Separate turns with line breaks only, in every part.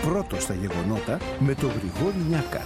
πρώτο στα γεγονότα με τον Γρηγόρη Νιάκα.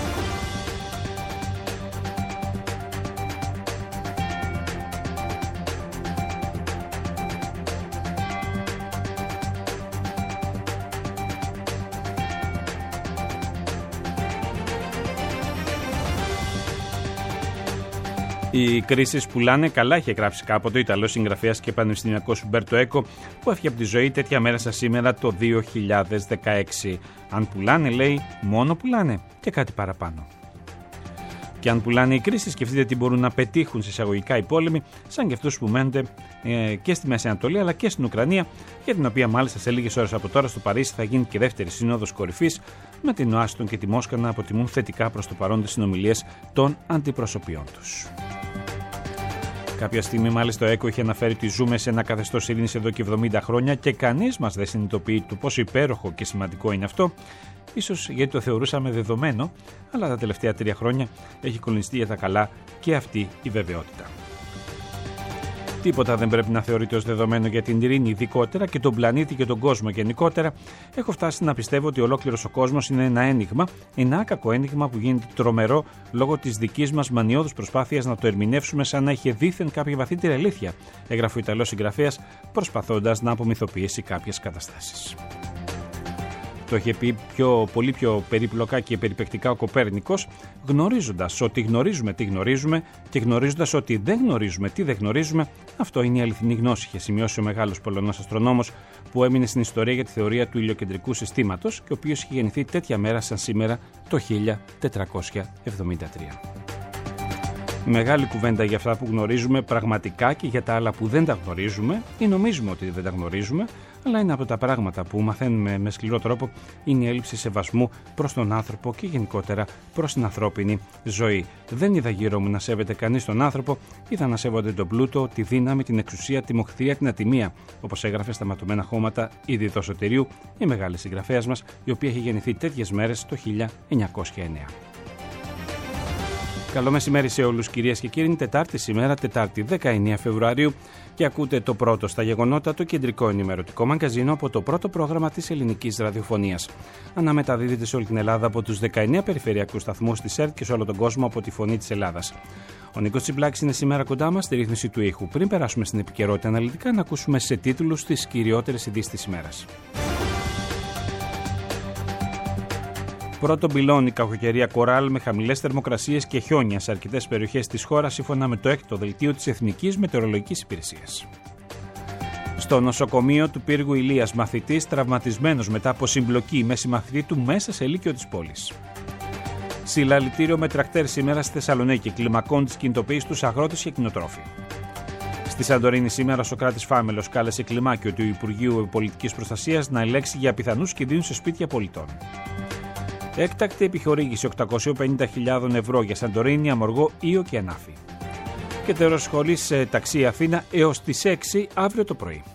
Οι κρίσεις πουλάνε, καλά είχε γράψει κάποτε ο Ιταλός συγγραφέας και πανεπιστημιακός Ουμπέρτο Έκο, που έφυγε από τη ζωή τέτοια μέρα σαν σήμερα το 2016. Αν πουλάνε, λέει, μόνο πουλάνε και κάτι παραπάνω. Και αν πουλάνε οι κρίσεις, σκεφτείτε τι μπορούν να πετύχουν σε εισαγωγικά οι πόλεμοι, σαν και αυτούς που μένονται και στη Μέση Ανατολή αλλά και στην Ουκρανία, για την οποία μάλιστα σε λίγες ώρες από τώρα στο Παρίσι θα γίνει και δεύτερη σύνοδος κορυφής, με την Ουάσιγκτον και τη Μόσχα να αποτιμούν θετικά προς το παρόν τις συνομιλίες των αντιπροσωπιών τους. Κάποια στιγμή, μάλιστα, ο ΕΚΟ είχε αναφέρει ότι ζούμε σε ένα καθεστώς ειρήνης εδώ και 70 χρόνια και κανείς μας δεν συνειδητοποιεί του πόσο υπέροχο και σημαντικό είναι αυτό. Ίσως γιατί το θεωρούσαμε δεδομένο, αλλά τα τελευταία 3 χρόνια έχει κολυνιστεί για τα καλά και αυτή η βεβαιότητα. Τίποτα δεν πρέπει να θεωρείται ως δεδομένο για την ειρήνη ειδικότερα και τον πλανήτη και τον κόσμο γενικότερα. Έχω φτάσει να πιστεύω ότι ολόκληρος ο κόσμος είναι ένα ένιγμα, ένα άκακο ένιγμα που γίνεται τρομερό λόγω της δικής μας μανιώδους προσπάθειας να το ερμηνεύσουμε σαν να είχε δήθεν κάποια βαθύτερη αλήθεια, έγραφε ο Ιταλός συγγραφέας, προσπαθώντας να απομυθοποιήσει κάποιες καταστάσεις. Το είχε πει πολύ πιο περίπλοκα και περιπεκτικά ο Κοπέρνικος, γνωρίζοντας ότι γνωρίζουμε τι γνωρίζουμε και γνωρίζοντας ότι δεν γνωρίζουμε τι δεν γνωρίζουμε. Αυτό είναι η αληθινή γνώση, είχε σημειώσει ο μεγάλος Πολωνός αστρονόμος που έμεινε στην ιστορία για τη θεωρία του ηλιοκεντρικού συστήματος και ο οποίος είχε γεννηθεί τέτοια μέρα σαν σήμερα το 1473. Μεγάλη κουβέντα για αυτά που γνωρίζουμε πραγματικά και για τα άλλα που δεν τα γνωρίζουμε ή νομίζουμε ότι δεν τα γνωρίζουμε, αλλά είναι από τα πράγματα που μαθαίνουμε με σκληρό τρόπο είναι η έλλειψη σεβασμού προς τον άνθρωπο και γενικότερα προς την ανθρώπινη ζωή. Δεν είδα γύρω μου να σέβεται κανείς τον άνθρωπο, είδα να σέβονται τον πλούτο, τη δύναμη, την εξουσία, τη μοχθηρία, την ατιμία, όπως έγραφε στα ματωμένα χώματα η Δίδο Σωτηρίου, η μεγάλη συγγραφέας μας, η οποία έχει γεννηθεί τέτοιες μέρες το 1909. Καλό μεσημέρι σε όλους, κυρίες και κύριοι. Τετάρτη σήμερα, Τετάρτη 19 Φεβρουαρίου, και ακούτε το πρώτο στα γεγονότα, το κεντρικό ενημερωτικό μαγκαζίνο από το πρώτο πρόγραμμα της ελληνικής ραδιοφωνίας. Αναμεταδίδεται σε όλη την Ελλάδα από τους 19 περιφερειακούς σταθμούς της ΕΡΤ και σε όλο τον κόσμο από τη Φωνή της Ελλάδας. Ο Νίκος Τσιμπλάκης είναι σήμερα κοντά μας στη ρύθμιση του ήχου. Πριν περάσουμε στην επικαιρότητα αναλυτικά, να ακούσουμε σε τίτλους τις κυριότερες ειδήσεις της ημέρας. Πρώτο πυλώνει κακοκαιρία Κοράλ με χαμηλές θερμοκρασίες και χιόνια σε αρκετές περιοχές της χώρας, σύμφωνα με το 6ο δελτίο της Εθνικής Μετεωρολογικής Υπηρεσίας. Στο νοσοκομείο του Πύργου Ηλίας, μαθητής τραυματισμένος μετά από συμπλοκή με συμμαθητή του μέσα σε λύκειο της πόλης. Συλλαλητήριο με τρακτέρ σήμερα στη Θεσσαλονίκη, κλιμακών της κινητοποίησης τους αγρότες και κτηνοτρόφοι. Στη Σαντορίνη σήμερα ο Σωκράτης Φάμελος κάλεσε κλιμάκιο του Υπουργείου Πολιτικής Προστασίας να ελέγξει για πιθανούς κινδύνους σε σπίτια πολιτών. Έκτακτη επιχορήγηση 850.000 ευρώ για Σαντορίνη, Αμοργό, Ήο και Ανάφη. Και τέλος, χωρίς ταξί Αθήνα έως τις 6 αύριο το πρωί.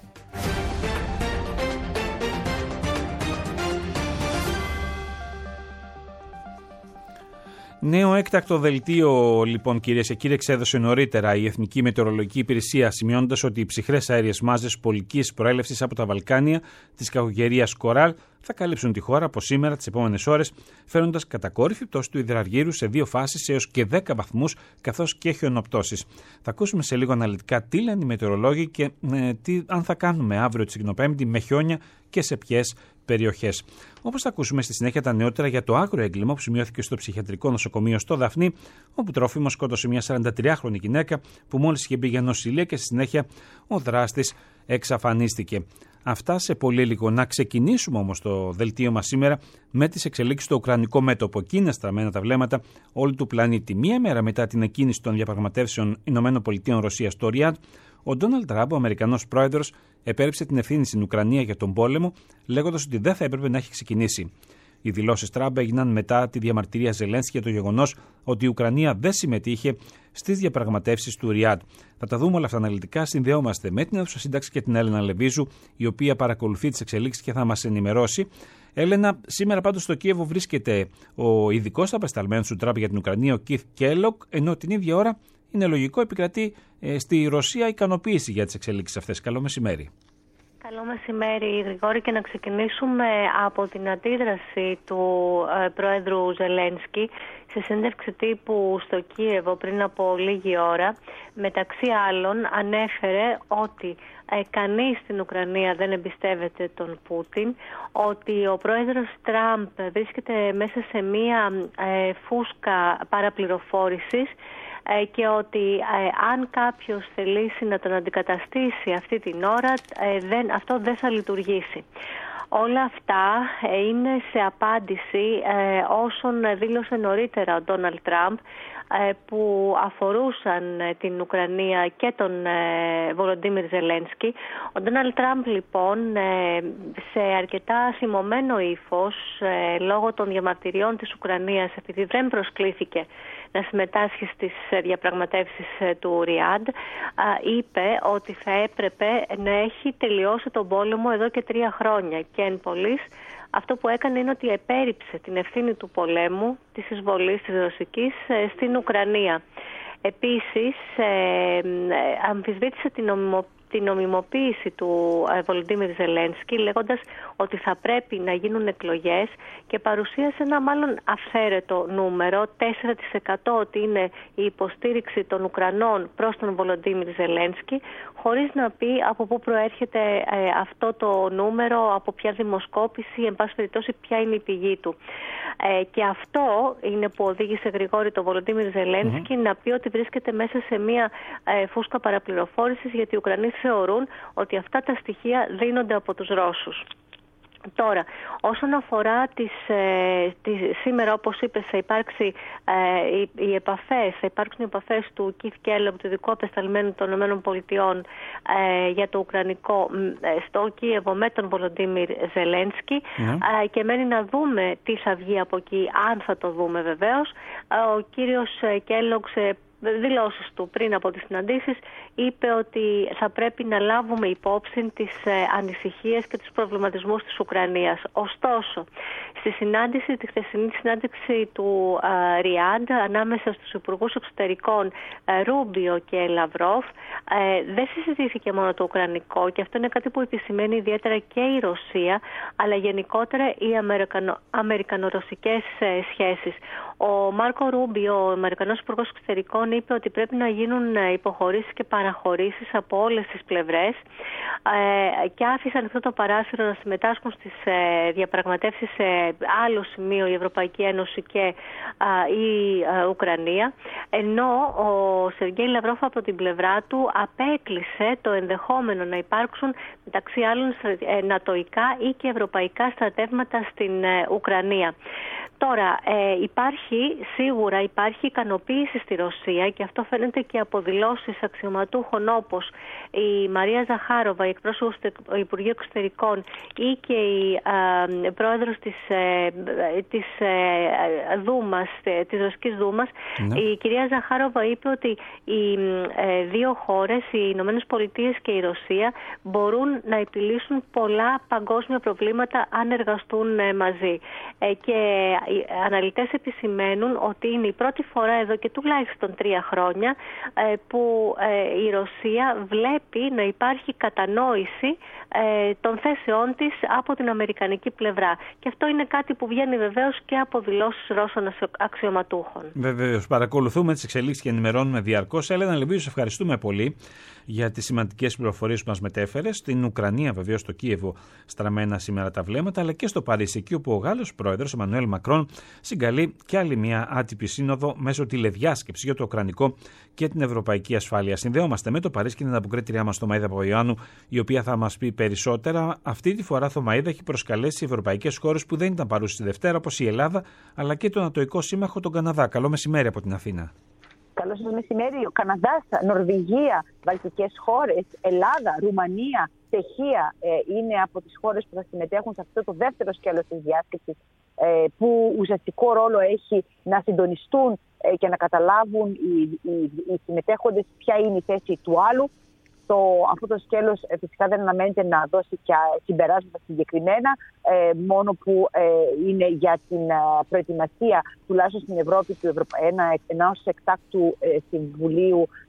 Νέο έκτακτο δελτίο, λοιπόν, κυρίες και κύριοι, εξέδωσε νωρίτερα η Εθνική Μετεωρολογική Υπηρεσία, σημειώνοντας ότι οι ψυχρές αέριες μάζες πολικής προέλευσης από τα Βαλκάνια της κακοκαιρίας Κοράλ θα καλύψουν τη χώρα από σήμερα τις επόμενες ώρες, φέρνοντας κατακόρυφη πτώση του υδραργύρου σε 2 φάσεις έως και 10 βαθμούς, καθώς και χιονοπτώσεις. Θα ακούσουμε σε λίγο αναλυτικά τι λένε οι μετεωρολόγοι και αν θα κάνουμε αύριο τη Πέμπτη με χιόνια και σε ποιες περιοχές. Όπως θα ακούσουμε στη συνέχεια τα νεότερα για το άγριο έγκλημα που σημειώθηκε στο ψυχιατρικό νοσοκομείο στο Δαφνί, όπου τρόφιμο σκότωσε μια 43χρονη γυναίκα που μόλις είχε μπει για νοσηλεία και στη συνέχεια ο δράστης εξαφανίστηκε. Αυτά σε πολύ λίγο. Να ξεκινήσουμε όμως το δελτίο μας σήμερα με τις εξελίξεις στο ουκρανικό μέτωπο. Εκεί είναι στραμμένα τα βλέμματα όλου του πλανήτη. Μία μέρα μετά την εκκίνηση των διαπραγματεύσεων ΗΠΑ-Ρωσία στο Ριάντ, ο Ντόναλντ Τραμπ, ο Αμερικανός πρόεδρος, επέριψε την ευθύνη στην Ουκρανία για τον πόλεμο, λέγοντας ότι δεν θα έπρεπε να έχει ξεκινήσει. Οι δηλώσεις Τραμπ έγιναν μετά τη διαμαρτυρία Ζελένσκι για το γεγονός ότι η Ουκρανία δεν συμμετείχε στις διαπραγματεύσεις του Ριάντ. Θα τα δούμε όλα αυτά αναλυτικά. Συνδεόμαστε με την αίθουσα σύνταξη και την Έλενα Λεβίζου, η οποία παρακολουθεί τις εξελίξεις και θα μας ενημερώσει. Έλενα, σήμερα πάντως στο Κίεβο βρίσκεται ο ειδικός απεσταλμένος του Τραμπ για την Ουκρανία, ο Κιθ Κέλοκ, ενώ την ίδια ώρα είναι λογικό επικρατεί στη Ρωσία ικανοποίηση για τις εξελίξεις αυτές. Καλό μεσημέρι.
Καλό μεσημέρι, Γρηγόρη, και να ξεκινήσουμε από την αντίδραση του Πρόεδρου Ζελένσκι σε συνέντευξη τύπου στο Κίεβο πριν από λίγη ώρα. Μεταξύ άλλων ανέφερε ότι κανείς στην Ουκρανία δεν εμπιστεύεται τον Πούτιν, ότι ο πρόεδρος Τραμπ βρίσκεται μέσα σε μία φούσκα παραπληροφόρησης και ότι αν κάποιος θελήσει να τον αντικαταστήσει αυτή την ώρα, αυτό δεν θα λειτουργήσει. Όλα αυτά είναι σε απάντηση όσων δήλωσε νωρίτερα ο Ντόναλντ Τραμπ, που αφορούσαν την Ουκρανία και τον Βολοντίμιρ Ζελένσκι. Ο Ντόναλντ Τραμπ λοιπόν σε αρκετά θυμωμένο ύφος, λόγω των διαμαρτυριών της Ουκρανίας, επειδή δεν προσκλήθηκε να συμμετάσχει στις διαπραγματεύσεις του Ριάντ, είπε ότι θα έπρεπε να έχει τελειώσει τον πόλεμο εδώ και 3 χρόνια και εν πολλοίς αυτό που έκανε είναι ότι επέρριψε την ευθύνη του πολέμου, της εισβολής της Ρωσικής στην Ουκρανία. Επίσης, αμφισβήτησε την νομιμοποίηση του Βολοντίμιρ Ζελένσκι, λέγοντας ότι θα πρέπει να γίνουν εκλογές, και παρουσίασε ένα μάλλον αυθαίρετο νούμερο, 4% ότι είναι η υποστήριξη των Ουκρανών προς τον Βολοντίμιρ Ζελένσκι, χωρίς να πει από πού προέρχεται αυτό το νούμερο, από ποια δημοσκόπηση, εν πάση περιπτώσει ποια είναι η πηγή του. Και αυτό είναι που οδήγησε, Γρηγόρη, τον Βολοντίμιρ Ζελένσκι να πει ότι βρίσκεται μέσα σε μια φούσκα παραπληροφόρησης, γιατί οι Ουκρανοί θεωρούν ότι αυτά τα στοιχεία δίνονται από τους Ρώσους. Τώρα, όσον αφορά σήμερα, όπως είπες, θα υπάρξουν οι επαφές του Κιθ Κέλογ, του ειδικού απεσταλμένου των ΗΠΑ για το Ουκρανικό, στο Κίεβο με τον Βολοντίμιρ Ζελένσκι, και μένει να δούμε τι θα βγει από εκεί, αν θα το δούμε βεβαίως. Ο κύριος Κέλογ, δηλώσεις του πριν από τις συναντήσεις, είπε ότι θα πρέπει να λάβουμε υπόψη τις ανησυχίες και τους προβληματισμούς της Ουκρανίας. Ωστόσο, στη χθεσινή συνάντηση του Ριάντ ανάμεσα στους υπουργούς εξωτερικών Ρούμπιο και Λαυρόφ, δεν συζητήθηκε μόνο το Ουκρανικό, και αυτό είναι κάτι που επισημαίνει ιδιαίτερα και η Ρωσία, αλλά γενικότερα οι αμερικανο-ρωσικές σχέσεις. Ο Μάρκο Ρούμπιο, ο Αμερικανός Υπουργός Εξωτερικών, είπε ότι πρέπει να γίνουν υποχωρήσεις και παραχωρήσεις από όλες τις πλευρές, και άφησαν αυτό το παράθυρο να συμμετάσχουν στις διαπραγματεύσεις σε άλλο σημείο η Ευρωπαϊκή Ένωση και η Ουκρανία, ενώ ο Σεργέη Λαυρόφ από την πλευρά του απέκλεισε το ενδεχόμενο να υπάρξουν μεταξύ άλλων νατοϊκά ή και ευρωπαϊκά στρατεύματα στην Ουκρανία. Τώρα, σίγουρα υπάρχει ικανοποίηση στη Ρωσία, και αυτό φαίνεται και από δηλώσεις αξιωματούχων όπως η Μαρία Ζαχάροβα, η εκπρόσωπος του Υπουργείου Εξωτερικών, ή και η πρόεδρος της Δούμας, της Ρωσικής Δούμας. Η κυρία Ζαχάροβα είπε ότι οι δύο χώρες, οι Ηνωμένες Πολιτείες και η Ρωσία, μπορούν να επιλύσουν πολλά παγκόσμια προβλήματα αν εργαστούν μαζί. Και οι αναλυτές επισημαίνουν ότι είναι η πρώτη φορά εδώ και τουλάχιστον 3 χρόνια που η Ρωσία βλέπει να υπάρχει κατανόηση των θέσεών της από την αμερικανική πλευρά. Και αυτό είναι κάτι που βγαίνει βεβαίως και από δηλώσεις Ρώσων αξιωματούχων. Βεβαίως,
παρακολουθούμε τις εξελίξεις και ενημερώνουμε διαρκώς. Έλενα Λεβίου, σε ευχαριστούμε πολύ για τις σημαντικές πληροφορίες που μας μετέφερε. Στην Ουκρανία, βεβαίως, στο Κίεβο στραμμένα σήμερα τα βλέμματα, αλλά και στο Παρίσι, εκεί όπου ο Γάλλος πρόεδρος, ο Εμμανουέλ Μακρόν, συγκαλεί και άλλη μια άτυπη σύνοδο μέσω τηλεδιάσκεψης για το Ουκρανικό και την ευρωπαϊκή ασφάλεια. Συνδέομαστε με το Παρίσι και την ανταποκρίτριά μας, Θωμαΐδα Παπαϊωάννου, η οποία θα μας πει περισσότερα. Αυτή τη φορά, Θωμαΐδα, έχει προσκαλέσει ευρωπαϊκές χώρες που δεν ήταν παρούσες τη Δευτέρα, όπως η Ελλάδα, αλλά και τον Νατοϊκό σύμμαχο, τον Καναδά. Καλό μεσημέρι από την Αθήνα.
Καλό σας μεσημέρι. Ο Καναδάς, Νορβηγία, Βαλτικές χώρες, Ελλάδα, Ρουμανία, Τσεχία είναι από τις χώρες που θα συμμετέχουν σε αυτό το δεύτερο σκέλος της διάσκεψης, που ουσιαστικό ρόλο έχει να συντονιστούν και να καταλάβουν οι συμμετέχοντες ποια είναι η θέση του άλλου. Αυτό το σκέλος φυσικά δεν αναμένεται να δώσει και συμπεράσματα συγκεκριμένα, μόνο που είναι για την προετοιμασία, τουλάχιστον στην Ευρώπη, ενός εκτάκτου Συμβουλίου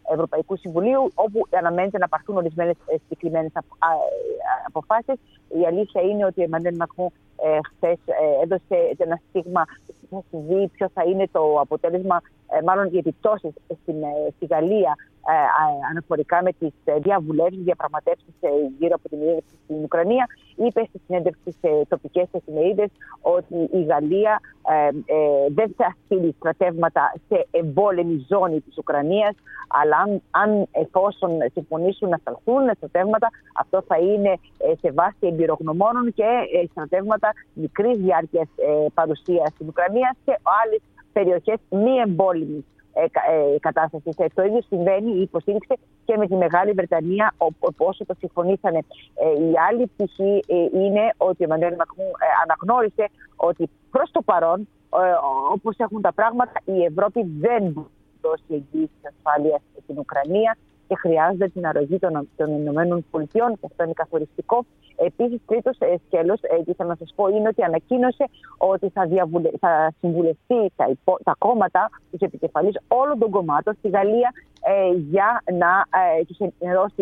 Ευρωπαϊκού Συμβουλίου, όπου αναμένεται να πάρθουν ορισμένες συγκεκριμένες αποφάσεις. Η αλήθεια είναι ότι ο Εμμανουέλ Μακρόν χθες έδωσε ένα στίγμα, θα συμβεί, ποιο θα είναι το αποτέλεσμα, μάλλον οι επιπτώσεις στη Γαλλία αναφορικά με τις διαπραγματεύσεις γύρω από την ειρήνευση στην Ουκρανία. Είπε στη συνέντευξη σε τοπικές εφημερίδες ότι η Γαλλία δεν θα στείλει στρατεύματα σε εμπόλεμη ζώνη της Ουκρανίας, αλλά εφόσον συμφωνήσουν να σταλθούν στρατεύματα, αυτό θα είναι σε βάση εμπειρογνωμόνων και στρατεύματα μικρής διάρκειας παρουσίας στην Ουκρανία σε άλλες περιοχές μη εμπόλεμης κατάστασης. Το ίδιο συμβαίνει, υποστήριξε, και με τη Μεγάλη Βρετανία, όσο το συμφωνήσανε. Η άλλη πτυχή είναι ότι ο Εμμανουέλ Μακρόν αναγνώρισε ότι προς το παρόν, όπως έχουν τα πράγματα, η Ευρώπη δεν μπορεί να δώσει εγγύηση ασφάλειας στην Ουκρανία και χρειάζεται την αρρωγή των Ηνωμένων Πολιτειών, και αυτό είναι καθοριστικό. Επίσης, τρίτος σκέλος, ήθελα να σας πω, είναι ότι ανακοίνωσε ότι θα συμβουλευτεί τα κόμματα, τους επικεφαλείς όλων των κομμάτων στη Γαλλία για να τους ενημερώσει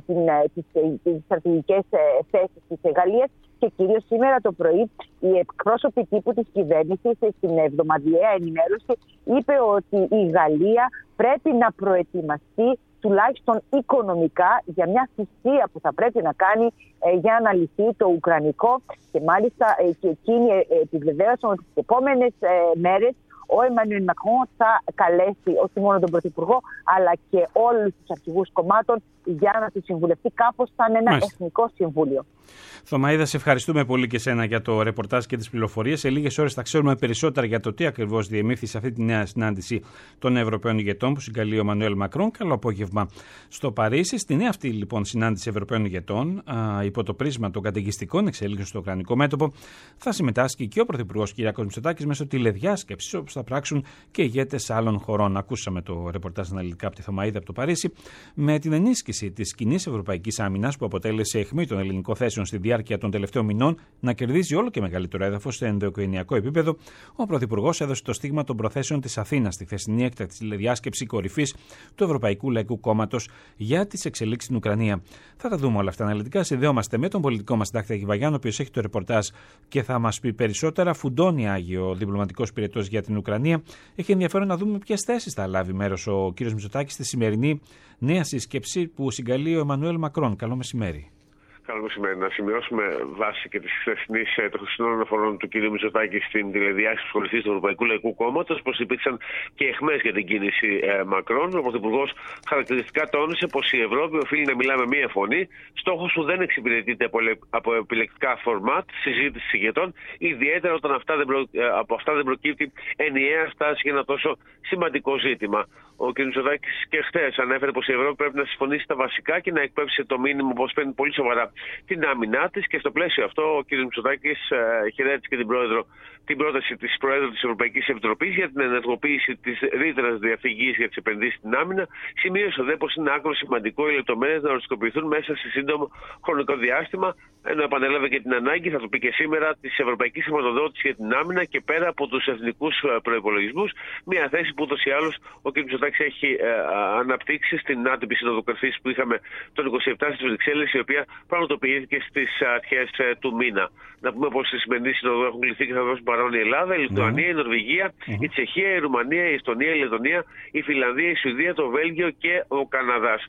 τις στρατηγικές θέσεις της Γαλλίας. Και κυρίως σήμερα το πρωί οι εκπρόσωποι τύπου της κυβέρνησης στην εβδομαδιαία ενημέρωση είπε ότι η Γαλλία πρέπει να προετοιμαστεί τουλάχιστον οικονομικά για μια θυσία που θα πρέπει να κάνει για να λυθεί το ουκρανικό, και μάλιστα και εκείνοι επιβεβαίωσαν ότι τις επόμενες μέρες ο Εμμανουέλ Μακρόν θα καλέσει όχι μόνο τον Πρωθυπουργό αλλά και όλους τους αρχηγούς κομμάτων για να τους συμβουλευτεί κάπως σαν ένα εθνικό συμβούλιο.
Θωμαΐδα, σε ευχαριστούμε πολύ και σένα για το ρεπορτάζ και τις πληροφορίες. Σε λίγες ώρες θα ξέρουμε περισσότερα για το τι ακριβώς διεμήθη σε αυτή τη νέα συνάντηση των Ευρωπαίων ηγετών που συγκαλεί ο Εμμανουέλ Μακρόν. Καλό απόγευμα στο Παρίσι. Στη νέα αυτή λοιπόν συνάντηση Ευρωπαίων ηγετών, υπό το πρίσμα των καταιγιστικών εξελίξεων στο ουκρανικό μέτωπο, θα συμμετάσχει και ο Πρωθυπουργός Κυριάκος Μητσοτάκης μέσω τηλεδιάσκεψης, όπως θα πράξουν και ηγέτες άλλων χωρών. Ακούσαμε το ρεπορτάζ αναλυτικά από τη Θωμαΐδα από το Παρίσι. Με την ενίσχυση της κοινής ευρωπαϊκής άμυνας που αποτέλεσε αιχμή των ελληνικών θέσεων στη διάρκεια των τελευταίων μηνών να κερδίζει όλο και μεγαλύτερο έδαφος σε ενδοοικογενειακό επίπεδο, ο Πρωθυπουργός έδωσε το στίγμα των προθέσεων της Αθήνας στη χθεσινή έκτακτη τηλεδιάσκεψη κορυφής του Ευρωπαϊκού Λαϊκού Κόμματος για τις εξελίξεις στην Ουκρανία. Θα τα δούμε όλα αυτά αναλυτικά. Συνδεόμαστε με τον πολιτικό μας συντάκτη Άγη Βαγιάννη, ο οποίος έχει το ρεπορτάζ και θα μας πει περισσότερα. Φουντώνει Άγιο, διπλωματικός πυρετός για την Ουκρανία. Έχει ενδιαφέρον να δούμε ποιες θέσεις θα λάβει μέρος ο κ. Μητσοτάκης στη σημερινή νέα σύσκεψη που συγκαλεί ο Εμμανουέλ Μακρόν. Καλό μεσημέρι.
Καλό μεσημέρι. Να σημειώσουμε βάση και τη χθεσινή των χρησινών αναφορών του κ. Μητσοτάκη στην τηλεδιάσκεψη κορυφής του Ευρωπαϊκού Λαϊκού Κόμματος, πως υπήρξαν και αιχμές για την κίνηση Μακρόν. Ο Πρωθυπουργός χαρακτηριστικά τόνισε πως η Ευρώπη οφείλει να μιλά με μία φωνή. Στόχος που δεν εξυπηρετείται από επιλεκτικά φορμάτ συζήτηση ηγετών, ιδιαίτερα όταν από αυτά δεν προκύπτει ενιαία στάση για ένα τόσο σημαντικό ζήτημα. Ο κ. Μητσοτάκης και χθες ανέφερε πως η Ευρώπη πρέπει να συμφωνήσει στα βασικά και να εκπέμψει το μήνυμα πως παίρνει πολύ σοβαρά την άμυνά της, και στο πλαίσιο αυτό ο κ. Μητσοτάκης χαιρέτησε και την πρόταση της Προέδρου της Ευρωπαϊκής Επιτροπής για την ενεργοποίηση της ρήτρας διαφυγής για τις επενδύσεις στην άμυνα. Σημείωσε δε πως είναι άκρο σημαντικό οι λεπτομέρειες να οριστικοποιηθούν μέσα σε σύντομο χρονικό διάστημα, ενώ επανέλαβε και την ανάγκη, θα το πει και σήμερα, της ευρωπαϊκής χρηματοδότησης για την άμυνα και πέρα από τους εθνικούς προϋπολογισμούς. Μια θέση που ούτως ή άλλως ο κ. Μητσοτάκης έχει αναπτύξει στην άτυπη σύνοδο κορυφής που είχαμε τον 27 στις Βρυξέλλες, η οποία πραγματοποιήθηκε στις αρχές του μήνα. Να πούμε πως στη σημερινή σύνοδο έχουν κληθεί και θα δώσουν παρόν η Ελλάδα, η Λιθουανία, η Νορβηγία, η Τσεχία, η Ρουμανία, η Εστονία, η Λετωνία, η Φιλανδία, η Σουηδία, το Βέλγιο και ο Καναδάς.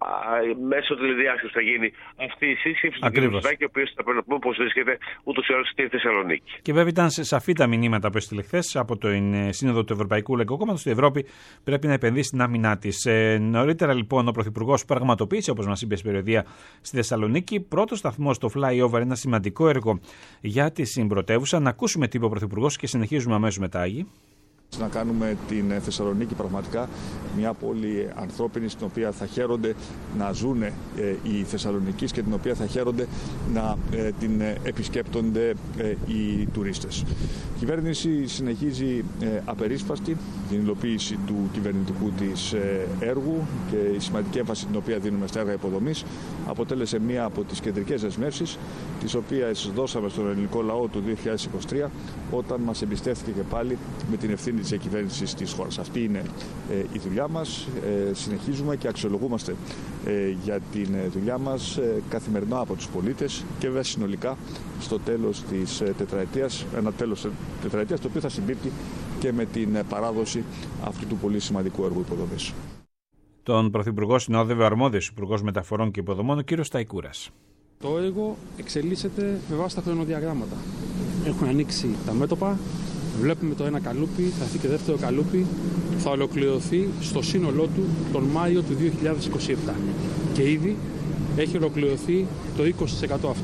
Μέσω τηλεδιάσκεψης θα γίνει αυτή η σύσκεψη του κ. Μητσοτάκη, ο οποίος θα πρέπει να πούμε πως βρίσκεται ούτως ή άλλως στη Θεσσαλονίκη.
Και βέβαια ήταν σαφή τα μηνύματα που έστειλε χθες από την Σύνοδο του Ευρωπαϊκού Λαϊκού Κόμματος. Η Ευρώπη πρέπει να επενδύσει στην άμυνά της. Νωρίτερα λοιπόν ο Πρωθυπουργός πραγματοποίησε, όπως μας είπε, στην περιοδία στη Θεσσαλονίκη, πρώτο σταθμό στο flyover, ένα σημαντικό έργο για τη συμπρωτεύουσα. Να ακούσουμε τι είπε ο Πρωθυπουργός και συνεχίζουμε αμέσως μετά, Άγη.
Να κάνουμε την Θεσσαλονίκη πραγματικά μια πόλη ανθρώπινη, στην οποία θα χαίρονται να ζουν οι Θεσσαλονικείς και την οποία θα χαίρονται να την επισκέπτονται οι τουρίστες. Η κυβέρνηση συνεχίζει απερίσπαστη την υλοποίηση του κυβερνητικού της έργου, και η σημαντική έμφαση την οποία δίνουμε στα έργα υποδομής αποτέλεσε μία από τις κεντρικές δεσμεύσεις τις οποίες δώσαμε στον ελληνικό λαό το 2023, όταν μας εμπιστεύτηκε και πάλι με την ευθύνη της διακυβέρνησης της χώρας. Αυτή είναι η δουλειά μας. Συνεχίζουμε και αξιολογούμαστε για την δουλειά μας καθημερινά από τους πολίτες και βέβαια συνολικά στο τέλος της τετραετίας, ένα τέλος τετραετίας το οποίο θα συμπίπτει και με την παράδοση αυτού του πολύ σημαντικού έργου υποδομής.
Τον Πρωθυπουργό συνόδευε ο αρμόδιος Υπουργός Μεταφορών και Υποδομών, ο κ. Σταϊκούρας.
Το έργο εξελίσσεται με βάση τα χρονοδιαγράμματα. Έχουν ανοίξει τα μέτωπα, βλέπουμε το ένα καλούπι, θα έρθει και δεύτερο καλούπι, θα ολοκληρωθεί στο σύνολό του τον Μάιο του 2027. Και ήδη έχει ολοκληρωθεί το 20% αυτού.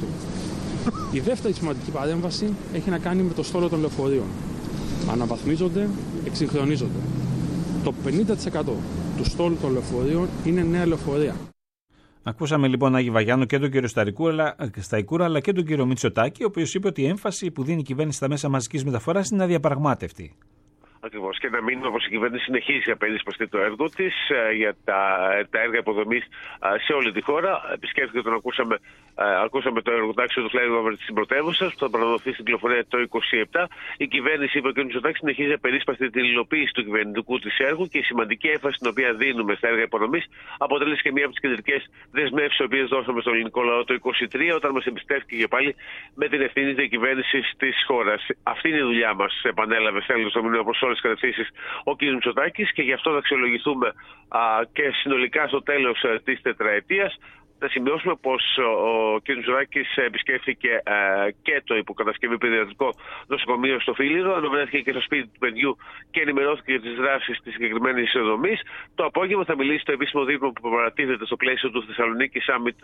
Η δεύτερη σημαντική παρέμβαση έχει να κάνει με το στόλο των λεωφορείων. Αναβαθμίζονται, εξυγχρονίζονται. Το 50% του στόλου των λεωφορείων είναι νέα λεωφορεία.
Ακούσαμε λοιπόν Άγη Βαγιάννο και τον κύριο Σταϊκούρα αλλά και τον κύριο Μητσοτάκη, ο οποίος είπε ότι η έμφαση που δίνει η κυβέρνηση στα μέσα μαζικής μεταφοράς είναι αδιαπραγμάτευτη.
Ακριβώς. Και να μείνουμε όπως η κυβέρνηση συνεχίζει απερίσπαστη το έργο της για τα έργα υποδομής σε όλη τη χώρα. Επισκέφθηκε τον ακούσαμε το εργοτάξιο του flyover της πρωτεύουσας που θα παραδοθεί στην κυκλοφορία το 2027. Η κυβέρνηση, είπε ο κ. Μητσοτάκης, συνεχίζει απερίσπαστη την υλοποίηση του κυβερνητικού της έργου και η σημαντική έμφαση την οποία δίνουμε στα έργα υποδομής αποτελεί και μία από τις κεντρικές δεσμεύσεις που δώσαμε στον ελληνικό λαό το 2023 όταν μας εμπιστεύτηκε και πάλι με την ευθύνη της διακυβέρνησης της χώρας. Αυτή είναι η δουλειά μας, επανέλαβε στέλνοντας το μήνυμα προς όλες τις κατευθύνσεις ο κ. Μητσοτάκης και γι' αυτό θα αξιολογηθούμε και συνολικά στο τέλος της τετραετίας. Να σημειώσουμε πως ο κ. Μητσοτάκης επισκέφθηκε και το υποκατασκευή παιδιατρικό νοσοκομείο στο Φίλιρο, ενώ βρέθηκε και στο σπίτι του παιδιού και ενημερώθηκε για τις δράσεις της συγκεκριμένης δομής. Το απόγευμα θα μιλήσει στο επίσημο δείπνο που παρατίθεται στο πλαίσιο του Θεσσαλονίκη Summit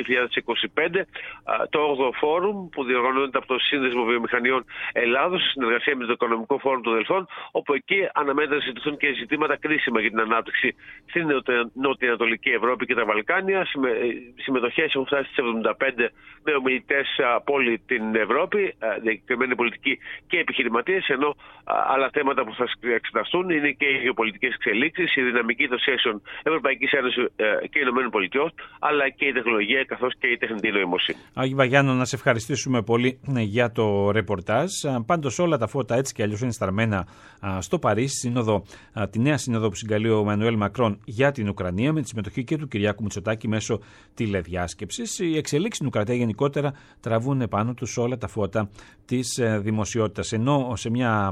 2025, το 8ο Φόρουμ που διοργανώνεται από το Σύνδεσμο Βιομηχανιών Ελλάδος σε συνεργασία με το Οικονομικό Φόρουμ των Δελφών, όπου εκεί αναμένεται να συζητηθούν και ζητήματα κρίσιμα για την ανάπτυξη στην νοτιοανατολική Ευρώπη και τα Βαλκάνια. Συμμετοχές έχουν φτάσει στις 75 με ομιλητές από όλη την Ευρώπη, διακεκριμένη πολιτική και επιχειρηματίες, ενώ άλλα θέματα που θα εξεταστούν είναι και οι γεωπολιτικές εξελίξεις, η δυναμική των σχέσεων Ευρωπαϊκής Ένωσης και Ηνωμένων Πολιτειών, αλλά και η τεχνολογία καθώς και η τεχνητή νοημοσύνη.
Άγη Βαγιάννο, να σε ευχαριστήσουμε πολύ για το ρεπορτάζ. Πάντως όλα τα φώτα έτσι και αλλιώς είναι στραμμένα στο Παρίσι, τη νέα σύνοδο που συγκαλεί ο Εμμανουέλ Μακρόν για την Ουκρανία, με τη συμμετοχή και του Κυριάκου Μητσοτάκη μέσω τηλεδιάσκεψης. Οι εξελίξεις στην Ουκρανία γενικότερα τραβούν επάνω τους όλα τα φώτα της δημοσιότητας. Ενώ σε μια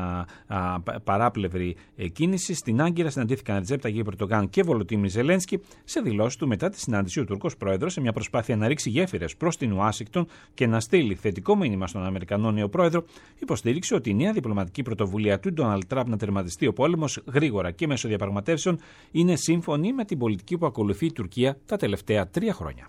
παράπλευρη κίνηση στην Άγκυρα συναντήθηκαν Ρετζέπ Ταγιίπ Ερντογάν και Βολοντίμιρ Ζελένσκι σε δηλώσεις του μετά τη συνάντηση. Ο Τούρκος πρόεδρος, σε μια προσπάθεια να ρίξει γέφυρες προς την Ουάσιγκτον και να στείλει θετικό μήνυμα στον Αμερικανό νέο πρόεδρο, υποστήριξε ότι η νέα διπλωματική πρωτοβουλία του Ντόναλντ Τραμπ να τερματιστεί ο πόλεμος γρήγορα και μέσω διαπραγματεύσεων είναι σύμφωνη με την πολιτική που ακολουθεί η Τουρκία τα τελευταία 3 χρόνια.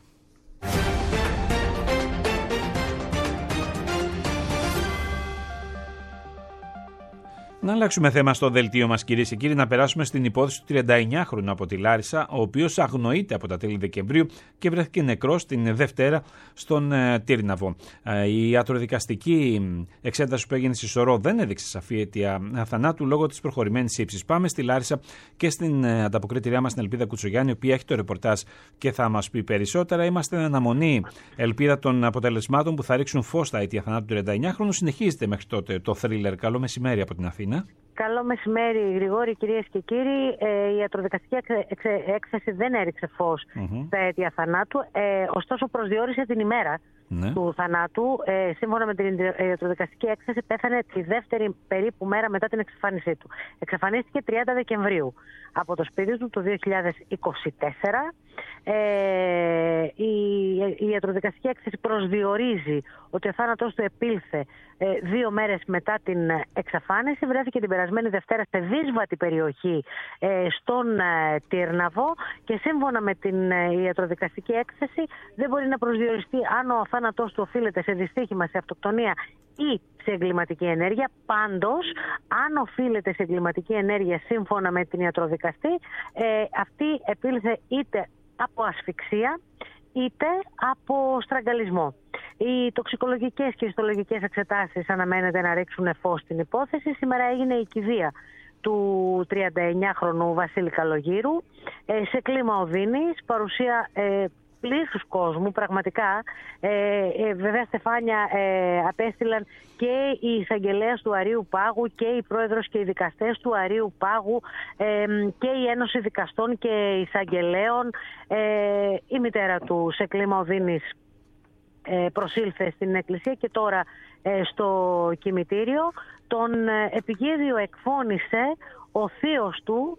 Να αλλάξουμε θέμα στο δελτίο μας, κυρίες και κύριοι, να περάσουμε στην υπόθεση του 39χρονου από τη Λάρισα, ο οποίος αγνοείται από τα τέλη Δεκεμβρίου και βρέθηκε νεκρός την Δευτέρα στον Τύρναβο. Η ιατροδικαστική εξέταση που έγινε στη Σωρό δεν έδειξε σαφή αιτία θανάτου λόγω της προχωρημένης ύψης. Πάμε στη Λάρισα και στην ανταποκρίτριά μας, την Ελπίδα Κουτσογιάννη, η οποία έχει το ρεπορτάζ και θα μας πει περισσότερα. Είμαστε εν αναμονή, Ελπίδα, των αποτελεσμάτων που θα ρίξουν φως στα αιτία θανάτου του 39χρονου. Συνεχίζεται μέχρι τότε το θρίλερ. Καλό μεσημέρι από την Αθήνα.
Καλό μεσημέρι, Γρηγόρη, κυρίες και κύριοι. Η ιατροδικαστική έκθεση δεν έριξε φως στα αίτια θανάτου, ωστόσο προσδιορίσε την ημέρα του θανάτου. Σύμφωνα με την ιατροδικαστική έκθεση, πέθανε τη δεύτερη περίπου μέρα μετά την εξαφάνισή του. Εξαφανίστηκε 30 Δεκεμβρίου από το σπίτι του το 2024. Η ιατροδικαστική έκθεση προσδιορίζει ότι ο θάνατος του επήλθε 2 μέρες μετά την εξαφάνιση. Βρέθηκε την περασμένη Δευτέρα σε δύσβατη περιοχή στον Τύρναβο και σύμφωνα με την ιατροδικαστική έκθεση δεν μπορεί να προσδιοριστεί αν ο θάνατος του οφείλεται σε δυστύχημα, σε αυτοκτονία ή σε εγκληματική ενέργεια. Πάντως, αν οφείλεται σε εγκληματική ενέργεια σύμφωνα με την ιατροδικαστή, αυτή επήλθε είτε από ασφυξία είτε από στραγγαλισμό. Οι τοξικολογικές και ιστολογικές εξετάσεις αναμένεται να ρίξουν φως στην υπόθεση. Σήμερα έγινε η κηδεία του 39χρονου Βασίλη Καλογύρου σε κλίμα οδύνης, παρουσία πλήθους κόσμου, πραγματικά. Βέβαια, Στεφάνια, απέστειλαν και οι εισαγγελέες του Αρείου Πάγου και οι πρόεδρος και οι δικαστές του Αρείου Πάγου και η Ένωση Δικαστών και Εισαγγελέων. Η μητέρα του σε κλίμα οδύνης προσήλθε στην εκκλησία και τώρα στο κημητήριο. Τον επικίδιο εκφώνησε ο θείος του,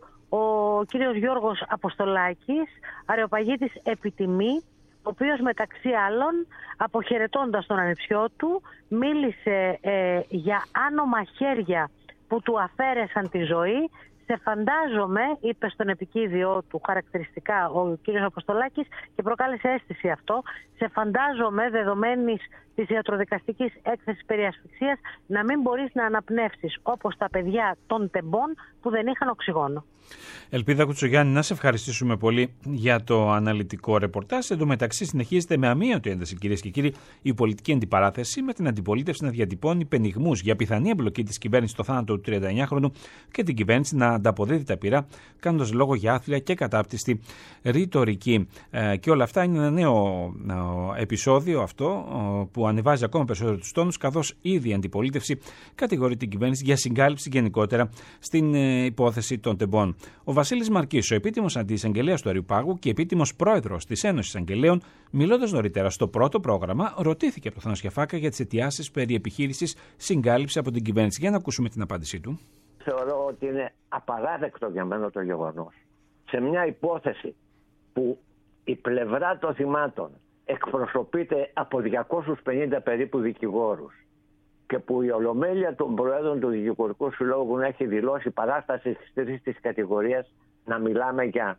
ο κύριος Γιώργος Αποστολάκης, αρεοπαγίτης επιτιμή, ο οποίος μεταξύ άλλων, αποχαιρετώντας τον ανιψιό του, μίλησε για άνομα χέρια που του αφαίρεσαν τη ζωή. Σε φαντάζομαι, είπε στον επικίδιό του χαρακτηριστικά ο κύριος Αποστολάκης και προκάλεσε αίσθηση αυτό, σε φαντάζομαι δεδομένης της ιατροδικαστικής έκθεσης περί ασφυξίας να μην μπορείς να αναπνεύσεις όπως τα παιδιά των τεμπών που δεν είχαν οξυγόνο.
Ελπίδα Κουτσογιάννη, να σε ευχαριστήσουμε πολύ για το αναλυτικό ρεπορτάζ. Εν τω μεταξύ, συνεχίζεται με αμύωτη ένταση, κυρίες και κύριοι, η πολιτική αντιπαράθεση, με την αντιπολίτευση να διατυπώνει πενιγμούς για πιθανή εμπλοκή της κυβέρνησης στο θάνατο του 39χρονου και την κυβέρνηση να ανταποδίδει τα πυρά, κάνοντας λόγο για άθλια και κατάπτυστη ρητορική. Και όλα αυτά είναι ένα νέο επεισόδιο αυτό που ανεβάζει ακόμα περισσότερο τους τόνους, καθώς ήδη η αντιπολίτευση κατηγορεί την κυβέρνηση για συγκάλυψη γενικότερα στην υπόθεση των τεμπών. Ο Βασίλης Μαρκής, ο επίτιμος αντιεισαγγελέας του Αρείου Πάγου και επίτιμος πρόεδρος της Ένωσης Αγγελέων, μιλώντας νωρίτερα στο πρώτο πρόγραμμα, ρωτήθηκε από τον Θανασιαφάκα για τις αιτιάσεις περί επιχείρησης συγκάλυψη από την κυβέρνηση. Για να ακούσουμε την απάντησή του.
Θεωρώ ότι είναι απαράδεκτο για μένα το γεγονός σε μια υπόθεση που η πλευρά των θυμάτων εκπροσωπείται από 250 περίπου δικηγόρους και που η ολομέλεια των προέδρων του Δικηγορικού Συλλόγου έχει δηλώσει παράσταση στις τρεις της κατηγορίας, να μιλάμε για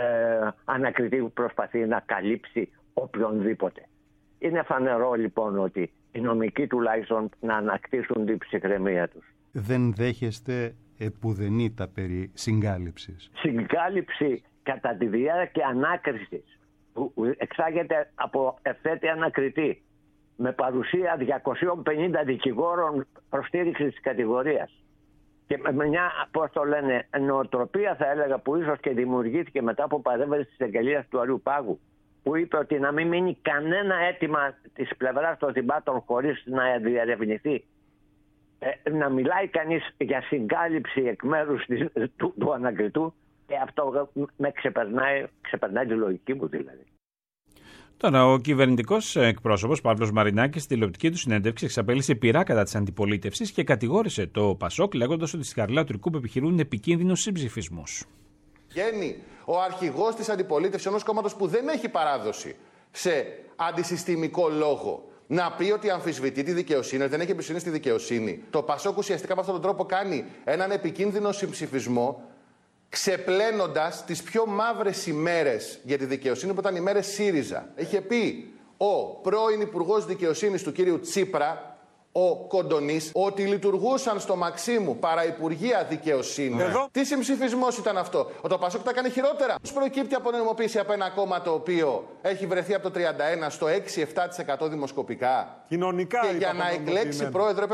ανακριτή που προσπαθεί να καλύψει οποιονδήποτε. Είναι φανερό λοιπόν ότι οι νομικοί τουλάχιστον να ανακτήσουν την ψυχραιμία τους.
Δεν δέχεστε επουδενή τα περί συγκάλυψης?
Συγκάλυψη κατά τη διάρκεια ανάκρισης που εξάγεται από ευθέτη ανακριτή με παρουσία 250 δικηγόρων προστήριξη της κατηγορίας και με μια, πώς το λένε, νοοτροπία θα έλεγα που ίσως και δημιουργήθηκε μετά από παρέμβαση της εγγελίας του Αρείου Πάγου, που είπε ότι να μην μείνει κανένα αίτημα της πλευράς των θυμάτων χωρίς να διερευνηθεί. Να μιλάει κανείς για συγκάλυψη εκ μέρους του ανακριτού, και αυτό με ξεπερνάει τη λογική μου δηλαδή.
Τώρα, ο κυβερνητικός εκπρόσωπος Παύλος Μαρινάκης στη τηλεοπτική του συνέντευξη εξαπέλυσε πειρά κατά της αντιπολίτευσης και κατηγόρησε το ΠΑΣΟΚ λέγοντας ότι στη Χαριλάου Τρικού επιχειρούν επικίνδυνους συμψηφισμούς.
Βγαίνει ο αρχηγός της αντιπολίτευσης ενός κόμματος που δεν έχει παράδοση σε αντισυστημικό λόγο να πει ότι αμφισβητεί τη δικαιοσύνη, ότι δεν έχει εμπιστοσύνη στη δικαιοσύνη. Το ΠΑΣΟΚ ουσιαστικά με αυτόν τον τρόπο κάνει έναν επικίνδυνο συμψηφισμό, ξεπλένοντας τις πιο μαύρες ημέρες για τη δικαιοσύνη που ήταν οι ημέρες ΣΥΡΙΖΑ. Είχε πει ο πρώην Υπουργός Δικαιοσύνης του κύριου Τσίπρα, ο Κοντονής, ότι λειτουργούσαν στο Μαξίμου παραυπουργεία δικαιοσύνη. Τι συμψηφισμός ήταν αυτό? Το ΠΑΣΟΚ τα κάνει χειρότερα. Πώς προκύπτει από νομιμοποίηση από ένα κόμμα το οποίο έχει βρεθεί από το 31% στο 6-7% δημοσκοπικά.
Κοινωνικά.
Και για να εκλέξει πρόεδρο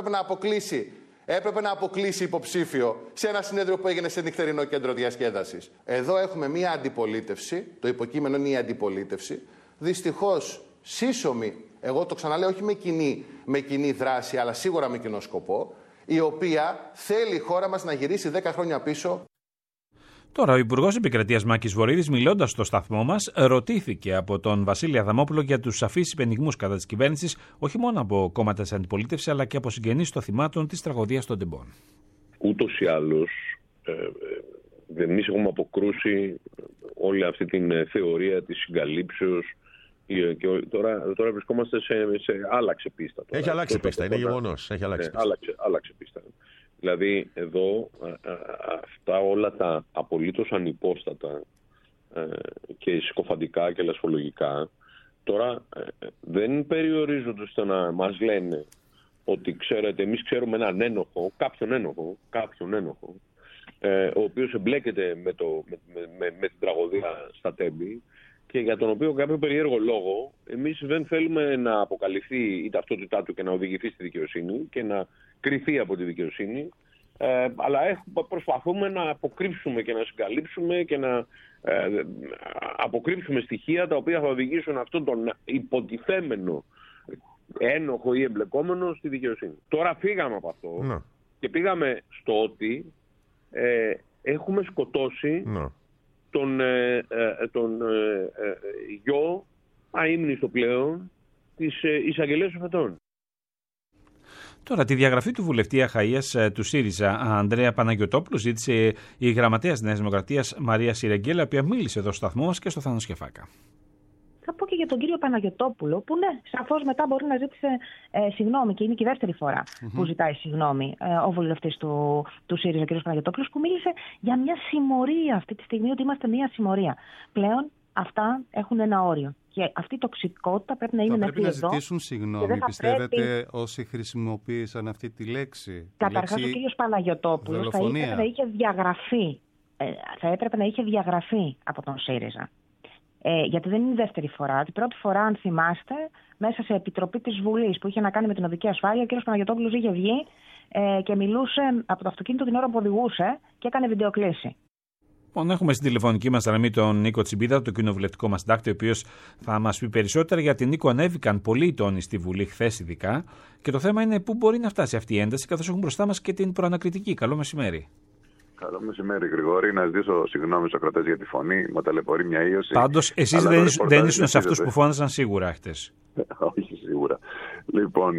έπρεπε να αποκλείσει υποψήφιο σε ένα συνέδριο που έγινε σε νυχτερινό κέντρο διασκέδασης. Εδώ έχουμε μία αντιπολίτευση, το υποκείμενο είναι η αντιπολίτευση, δυστυχώς σύσσωμη, εγώ το ξαναλέω, όχι με κοινή δράση, αλλά σίγουρα με κοινό σκοπό, η οποία θέλει η χώρα μας να γυρίσει 10 χρόνια πίσω.
Τώρα, ο Υπουργός Επικρατείας Μάκης Βορίδης, μιλώντας στο σταθμό μας, ρωτήθηκε από τον Βασίλη Αδαμόπουλο για τους σαφείς υπενιγμούς κατά της κυβέρνησης, όχι μόνο από κόμματα της αντιπολίτευσης, αλλά και από συγγενείς των θυμάτων της τραγωδίας των τεμπών.
Ούτως ή άλλως, εμείς έχουμε αποκρούσει όλη αυτή την θεωρία της συγκαλύψεως και τώρα βρισκόμαστε σε άλλαξε πίστα. Τώρα.
Έχει αλλάξει πίστα, είναι γεγονός.
Άλλαξε πίστα. Δηλαδή εδώ αυτά όλα τα απολύτως ανυπόστατα και συκοφαντικά και λασφολογικά τώρα δεν περιορίζονται στο να μας λένε ότι ξέρετε εμείς ξέρουμε έναν ένοχο, κάποιον ένοχο ο οποίος εμπλέκεται με την τραγωδία στα Τέμπη και για τον οποίο κάποιο περίεργο λόγο εμείς δεν θέλουμε να αποκαλυφθεί η ταυτότητά του και να οδηγηθεί στη δικαιοσύνη και να κριθεί από τη δικαιοσύνη αλλά προσπαθούμε να αποκρύψουμε και να συγκαλύψουμε και να αποκρύψουμε στοιχεία τα οποία θα οδηγήσουν αυτόν τον υποτιθέμενο ένοχο ή εμπλεκόμενο στη δικαιοσύνη. Τώρα φύγαμε από αυτό και πήγαμε στο ότι έχουμε σκοτώσει τον γιο αείμνηστο πλέον της εισαγγελέας Σοφετών.
Τώρα, τη διαγραφή του βουλευτή Αχαΐας του ΣΥΡΙΖΑ, Ανδρέα Παναγιωτόπουλου, ζήτησε η γραμματέας της Νέας Δημοκρατίας Μαρία Σιρεγγέλα, η οποία μίλησε εδώ στο σταθμό μας και στο Θάνο Σκεφάκα.
Θα πω και για τον κύριο Παναγιωτόπουλο, που ναι, σαφώς μετά μπορεί να ζήτησε συγγνώμη και είναι και η δεύτερη φορά που ζητάει συγγνώμη ο βουλευτής του ΣΥΡΙΖΑ, ο κύριος Παναγιωτόπουλος, που μίλησε για μια συμμορία αυτή τη στιγμή, ότι είμαστε μια συμμορία. Πλέον αυτά έχουν ένα όριο. Και αυτή η τοξικότητα πρέπει να είναι μέχρι εδώ.
Πρέπει να ζητήσουν συγγνώμη, πιστεύετε, όσοι χρησιμοποίησαν αυτή τη λέξη?
Καταρχάς, ο κύριος Παναγιωτόπουλος θα έπρεπε να είχε διαγραφεί από τον ΣΥΡΙΖΑ. Γιατί δεν είναι η δεύτερη φορά. Την πρώτη φορά, αν θυμάστε, μέσα σε επιτροπή της Βουλής που είχε να κάνει με την οδική ασφάλεια, ο κύριος Παναγιωτόπουλος είχε βγει και μιλούσε από το αυτοκίνητο την ώρα που οδηγούσε και έκανε βιντεοκλήση.
Λοιπόν, έχουμε στην τηλεφωνική μας γραμμή τον Νίκο Τσιμπίδα, το κοινοβουλευτικό μας συντάκτη, ο οποίος θα μας πει περισσότερα, γιατί Νίκο, ανέβηκαν πολλοί τόνοι στη Βουλή χθες ειδικά, και το θέμα είναι πού μπορεί να φτάσει αυτή η ένταση, καθώς έχουμε μπροστά μας και την προανακριτική. Καλό μεσημέρι.
Καλό μεσημέρι, Γρηγόρη. Να ζητήσω συγγνώμη στους ακροατές για τη φωνή. Μου ταλαιπωρεί μια ίωση.
Πάντως, εσείς δεν ήσουν σε αυτούς που φώναζαν σίγουρα χτες.
Όχι, σίγουρα. Λοιπόν,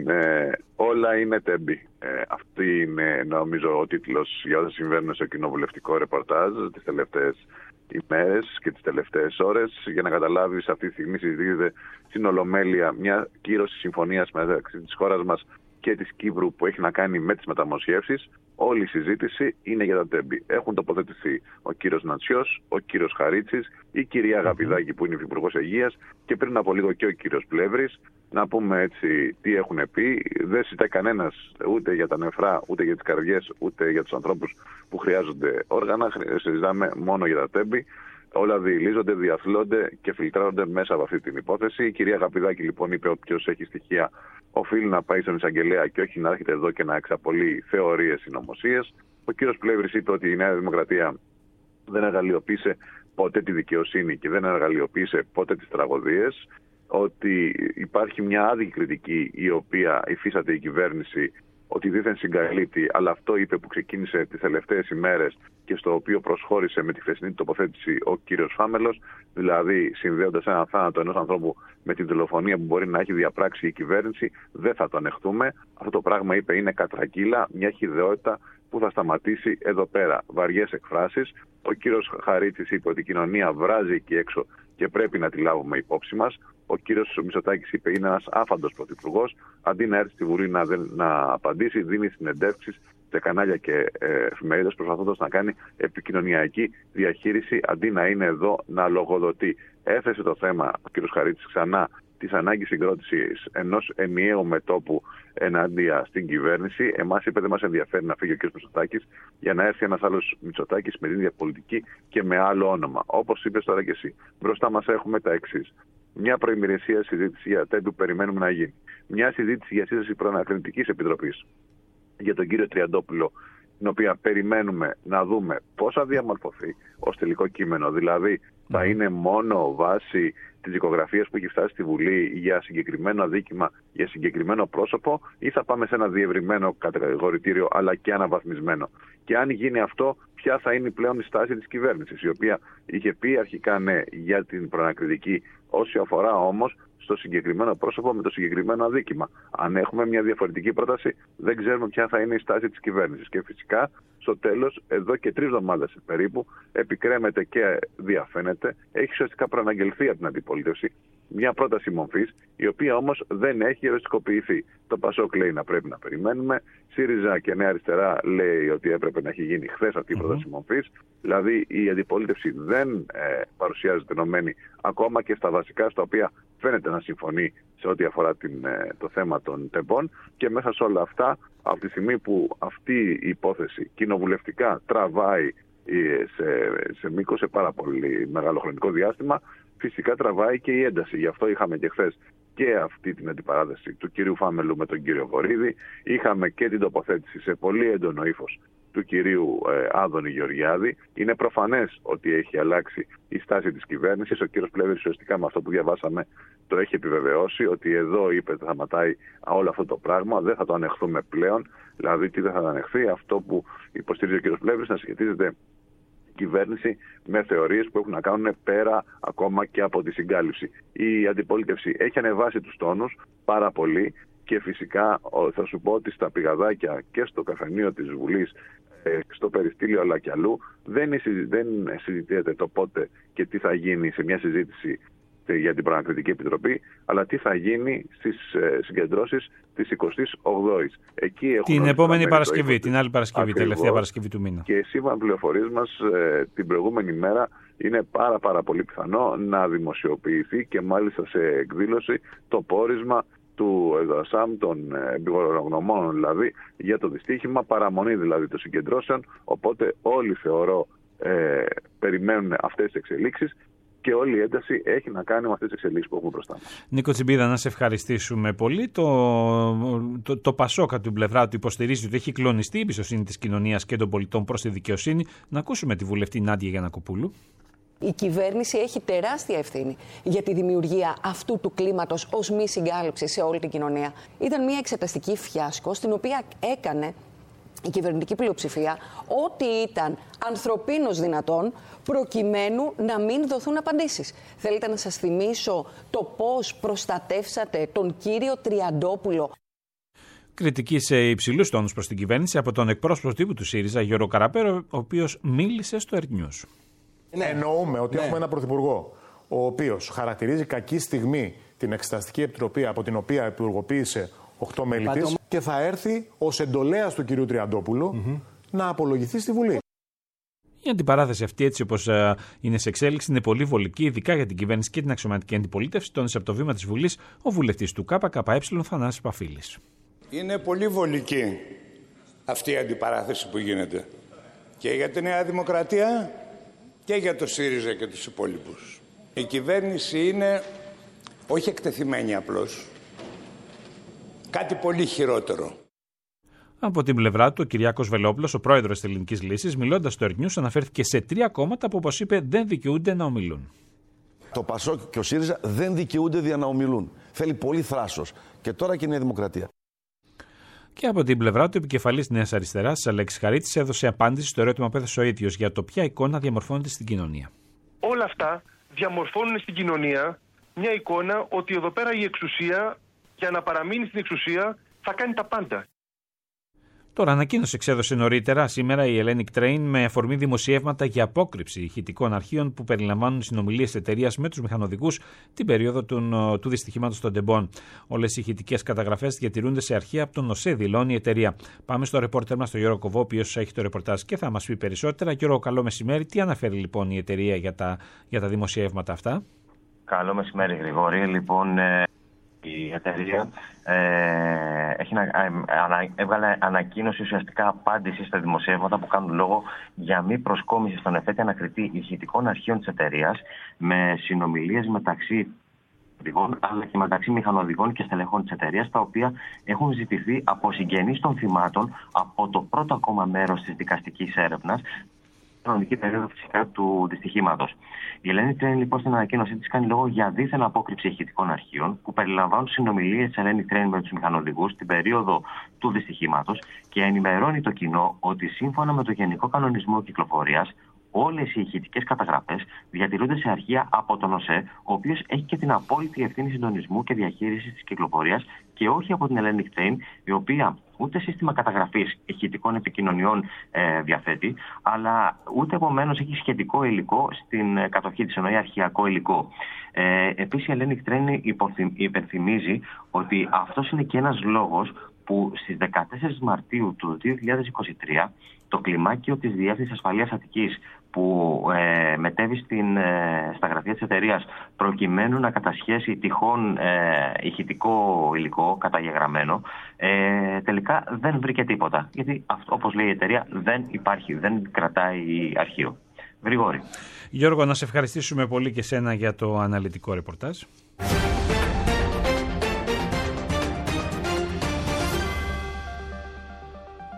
όλα είναι τέμπη. Αυτή είναι, νομίζω, ο τίτλος για όσα συμβαίνουν στο κοινοβουλευτικό ρεπορτάζ τις τελευταίες ημέρες και τις τελευταίες ώρες. Για να καταλάβεις, αυτή τη στιγμή συζητείται στην Ολομέλεια μια κύρωση συμφωνίας μεταξύ της χώρας μας και της Κύπρου που έχει να κάνει με τις μεταμοσχεύσεις. Όλη η συζήτηση είναι για τα τέμπη. Έχουν τοποθετηθεί ο κύριος Νατσιός, ο κύριος Χαρίτσης, η κυρία Αγαπηδάκη που είναι υπουργός Υγείας και πριν από λίγο και ο κύριος Πλεύρης. Να πούμε έτσι τι έχουν πει. Δεν συζητάει κανένας ούτε για τα νεφρά, ούτε για τις καρδιές, ούτε για τους ανθρώπους που χρειάζονται όργανα. Συζητάμε μόνο για τα τέμπη. Όλα διηλίζονται, διαθλώνται και φιλτράρονται μέσα από αυτή την υπόθεση. Η κυρία Αγαπηδάκη λοιπόν είπε ότι όποιος έχει στοιχεία οφείλει να πάει στον εισαγγελέα και όχι να έρχεται εδώ και να εξαπολύει θεωρίες συνωμοσίες. Ο κύριος Πλεύρης είπε ότι η Νέα Δημοκρατία δεν εργαλειοποίησε ποτέ τη δικαιοσύνη και δεν εργαλειοποίησε ποτέ τις τραγωδίες. Ότι υπάρχει μια άδικη κριτική η οποία υφίσταται η κυβέρνηση, ότι δίθεν συγκαλύπτει, αλλά αυτό είπε που ξεκίνησε τις τελευταίες ημέρες και στο οποίο προσχώρησε με τη χθεσινή τοποθέτηση ο κύριος Φάμελος, δηλαδή συνδέοντας ένα θάνατο ενός ανθρώπου με την δολοφονία που μπορεί να έχει διαπράξει η κυβέρνηση, δεν θα το ανεχτούμε. Αυτό το πράγμα, είπε, είναι κατρακύλα, μια χυδαιότητα που θα σταματήσει εδώ πέρα. Βαριές εκφράσεις. Ο κύριος Χαρίτσης είπε ότι η κοινωνία βράζει εκεί έξω και πρέπει να τη λάβουμε υπόψη μας. Ο κύριος Μητσοτάκης είπε είναι ένας άφαντος πρωθυπουργός. Αντί να έρθει στη Βουλή να απαντήσει, δίνει συνεντεύξεις σε κανάλια και εφημερίδες προσπαθώντας να κάνει επικοινωνιακή διαχείριση αντί να είναι εδώ να λογοδοτεί. Έθεσε το θέμα ο κύριος Χαρίτσης ξανά της ανάγκης συγκρότησης ενός ενιαίου μετώπου ενάντια στην κυβέρνηση. Εμάς είπε δεν μας ενδιαφέρει να φύγει ο κ. Μητσοτάκης για να έρθει ένας άλλος Μητσοτάκης με την ίδια πολιτική και με άλλο όνομα. Όπως είπες τώρα και εσύ, μπροστά μας έχουμε τα εξής. Μια προημερησία συζήτηση για τέμπη που περιμένουμε να γίνει. Μια συζήτηση για σύσταση προανακριτικής επιτροπής για τον κύριο Τριαντόπουλο, την οποία περιμένουμε να δούμε πώς θα διαμορφωθεί ως τελικό κείμενο. Δηλαδή, θα είναι μόνο βάση της δικογραφίας που έχει φτάσει στη Βουλή για συγκεκριμένο αδίκημα, για συγκεκριμένο πρόσωπο, ή θα πάμε σε ένα διευρυμένο κατηγορητήριο αλλά και αναβαθμισμένο. Και αν γίνει αυτό, ποια θα είναι πλέον η στάση της κυβέρνησης, η οποία είχε πει αρχικά ναι για την προανακριτική, όσο αφορά όμως στο συγκεκριμένο πρόσωπο με το συγκεκριμένο αδίκημα. Αν έχουμε μια διαφορετική πρόταση, δεν ξέρουμε ποια θα είναι η στάση της κυβέρνησης. Και φυσικά, στο τέλος, εδώ και 3 εβδομάδες περίπου, επικρέμεται και διαφαίνεται, έχει ουσιαστικά προαναγγελθεί από την αντιπολίτευση μια πρόταση μορφής, η οποία όμως δεν έχει οριστικοποιηθεί. Το ΠΑΣΟΚ λέει να πρέπει να περιμένουμε. ΣΥΡΙΖΑ και Νέα Αριστερά λέει ότι έπρεπε να έχει γίνει χθες αυτή η πρόταση μορφής. Δηλαδή η αντιπολίτευση δεν παρουσιάζεται ενωμένη ακόμα και στα βασικά στα οποία φαίνεται να συμφωνεί σε ό,τι αφορά το θέμα των τεμπών. Και μέσα σε όλα αυτά, από τη στιγμή που αυτή η υπόθεση κοινοβουλευτικά τραβάει σε μήκος, σε πάρα πολύ μεγάλο χρονικό διάστημα, φυσικά τραβάει και η ένταση. Γι' αυτό είχαμε και χθες και αυτή την αντιπαράθεση του κυρίου Φάμελου με τον κύριο Βορίδη. Είχαμε και την τοποθέτηση σε πολύ έντονο ύφος του κυρίου Άδωνη Γεωργιάδη. Είναι προφανές ότι έχει αλλάξει η στάση της κυβέρνησης. Ο κύριος Πλεύρης ουσιαστικά με αυτό που διαβάσαμε το έχει επιβεβαιώσει, ότι εδώ είπε ότι σταματάει όλο αυτό το πράγμα, δεν θα το ανεχθούμε πλέον. Δηλαδή τι δεν θα ανεχθεί, αυτό που υποστηρίζει ο κύριος Πλεύρης, να σχετίζεται κυβέρνηση με θεωρίες που έχουν να κάνουν πέρα ακόμα και από τη συγκάλυψη. Η αντιπολίτευση έχει ανεβάσει τους τόνους πάρα πολύ και φυσικά θα σου πω ότι στα πηγαδάκια και στο καφενείο της Βουλής, στο περιστήλιο αλλά και αλλού δεν συζητιέται το πότε και τι θα γίνει σε μια συζήτηση για την Προανακριτική Επιτροπή, αλλά τι θα γίνει στις συγκεντρώσεις της 28ης.
Την επόμενη Παρασκευή, την άλλη Παρασκευή, ακριβώς, τελευταία Παρασκευή του μήνα.
Και σύμφωνα με πληροφορίες μας, την προηγούμενη μέρα είναι πάρα πολύ πιθανό να δημοσιοποιηθεί και μάλιστα σε εκδήλωση το πόρισμα του ΕΔΑΣΑΜ, των εμπειρογνωμόνων δηλαδή, για το δυστύχημα, παραμονή δηλαδή των συγκεντρώσεων. Οπότε όλοι θεωρώ περιμένουν αυτές τις εξελίξεις. Και όλη η ένταση έχει να κάνει με αυτές τις εξελίξεις που έχουμε μπροστά μας.
Νίκο Τσιμπίδα, να σε ευχαριστήσουμε πολύ. Το Πασόκ από την πλευρά του υποστηρίζει ότι έχει κλονιστεί η εμπιστοσύνη της κοινωνίας και των πολιτών προς τη δικαιοσύνη. Να ακούσουμε τη βουλευτή Νάντια Γιαννακοπούλου.
Η κυβέρνηση έχει τεράστια ευθύνη για τη δημιουργία αυτού του κλίματος ως μη συγκάλυψη σε όλη την κοινωνία. Ήταν μια εξεταστική φιάσκο, στην οποία έκανε η κυβερνητική πλειοψηφία ό,τι ήταν ανθρωπίνως δυνατόν προκειμένου να μην δοθούν απαντήσεις. Θέλετε να σας θυμίσω το πώς προστατεύσατε τον κύριο Τριαντόπουλο?
Κριτική σε υψηλούς τόνους προς την κυβέρνηση από τον εκπρόσωπο τύπου του ΣΥΡΙΖΑ, Γιώργο Καραπέρο, ο οποίος μίλησε στο Earth.
Εννοούμε ότι έχουμε έναν πρωθυπουργό ο οποίος χαρακτηρίζει κακή στιγμή την Εξεταστική Επιτροπή από την οποία υπουργοποίησε 8 μέλη της και θα έρθει ως εντολέας του κυρίου Τριαντόπουλου να απολογηθεί στη Βουλή.
Η αντιπαράθεση αυτή, έτσι όπως είναι σε εξέλιξη, είναι πολύ βολική, ειδικά για την κυβέρνηση και την αξιωματική αντιπολίτευση, τόνισε από το βήμα της Βουλής ο βουλευτής του ΚΚΕ, Θανάσης Παφίλης.
Είναι πολύ βολική αυτή η αντιπαράθεση που γίνεται και για τη Νέα Δημοκρατία και για το ΣΥΡΙΖΑ και τους υπόλοιπους. Η κυβέρνηση είναι όχι εκτεθειμένη απλώς, κάτι πολύ χειρότερο.
Από την πλευρά του, ο Κυριάκος Βελόπουλος, ο πρόεδρος της Ελληνικής Λύσης, μιλώντας στο Earth News, αναφέρθηκε σε 3 κόμματα που, όπως είπε, δεν δικαιούνται να ομιλούν.
Το ΠΑΣΟΚ και ο ΣΥΡΙΖΑ δεν δικαιούνται δια να ομιλούν. Θέλει πολύ θράσος. Και τώρα και η Νέα Δημοκρατία.
Και από την πλευρά του, επικεφαλής Νέας Αριστεράς, Αλέξης Χαρίτης, έδωσε απάντηση στο ερώτημα που έθεσε ο ίδιος για το ποια εικόνα διαμορφώνεται στην κοινωνία.
Όλα αυτά διαμορφώνουν στην κοινωνία μια εικόνα ότι εδώ πέρα η εξουσία, για να παραμείνει στην εξουσία, θα κάνει τα πάντα.
Τώρα, ανακοίνωση εξέδωσε νωρίτερα σήμερα η Hellenic Train με αφορμή δημοσιεύματα για απόκρυψη ηχητικών αρχείων που περιλαμβάνουν συνομιλίες εταιρείας με τους μηχανοδηγούς την περίοδο του δυστυχήματος των Τεμπών. Όλες οι ηχητικές καταγραφές διατηρούνται σε αρχεία από τον ΟΣΕ, δηλώνει η εταιρεία. Πάμε στο ρεπόρτερ μας, τον Γιώργο Κοβό, ο οποίος έχει το ρεπορτάζ και θα μας πει περισσότερα. Γιώργο, καλό μεσημέρι. Τι αναφέρει λοιπόν η εταιρεία για τα δημοσιεύματα αυτά?
Καλό μεσημέρι, Γρηγόρη. Λοιπόν, η εταιρεία έβγαλε ανακοίνωση, ουσιαστικά απάντηση στα δημοσιεύματα που κάνουν λόγο για μη προσκόμιση στον εφέτη ανακριτή ηχητικών αρχείων της εταιρείας με συνομιλίες μεταξύ οδηγών αλλά και μεταξύ μηχανοδηγών και στελεχών της εταιρείας, τα οποία έχουν ζητηθεί από συγγενείς των θυμάτων από το πρώτο ακόμα μέρος της δικαστικής έρευνας, χρονική περίοδο φυσικά του δυστυχήματος. Η Hellenic Train λοιπόν στην ανακοίνωσή της κάνει λόγο για δίθεν απόκρυψη ηχητικών αρχείων που περιλαμβάνουν συνομιλίες της Hellenic Train με τους μηχανοδηγούς την περίοδο του δυστυχήματος και ενημερώνει το κοινό ότι σύμφωνα με το Γενικό Κανονισμό Κυκλοφορίας όλες οι ηχητικές καταγραφές διατηρούνται σε αρχεία από τον ΟΣΕ, ο οποίος έχει και την απόλυτη ευθύνη συντονισμού και διαχείρισης της κυκλοφορίας και όχι από την Hellenic Train, η οποία ούτε σύστημα καταγραφής ηχητικών επικοινωνιών διαθέτει, αλλά ούτε επομένως έχει σχετικό υλικό στην κατοχή της, εννοεί αρχειακό υλικό. Επίσης η Hellenic Train υπενθυμίζει ότι αυτός είναι και ένας λόγος που στις 14 Μαρτίου του 2023 το κλιμάκιο της Διεύθυνσης Ασφαλείας Αττικής που μετέβη στα γραφεία της εταιρείας προκειμένου να κατασχέσει τυχόν ηχητικό υλικό καταγεγραμμένο, τελικά δεν βρήκε τίποτα. Γιατί όπως λέει η εταιρεία δεν υπάρχει, δεν κρατάει αρχείο. Γρηγόρη.
Γιώργο, να σε ευχαριστήσουμε πολύ και σένα για το αναλυτικό ρεπορτάζ.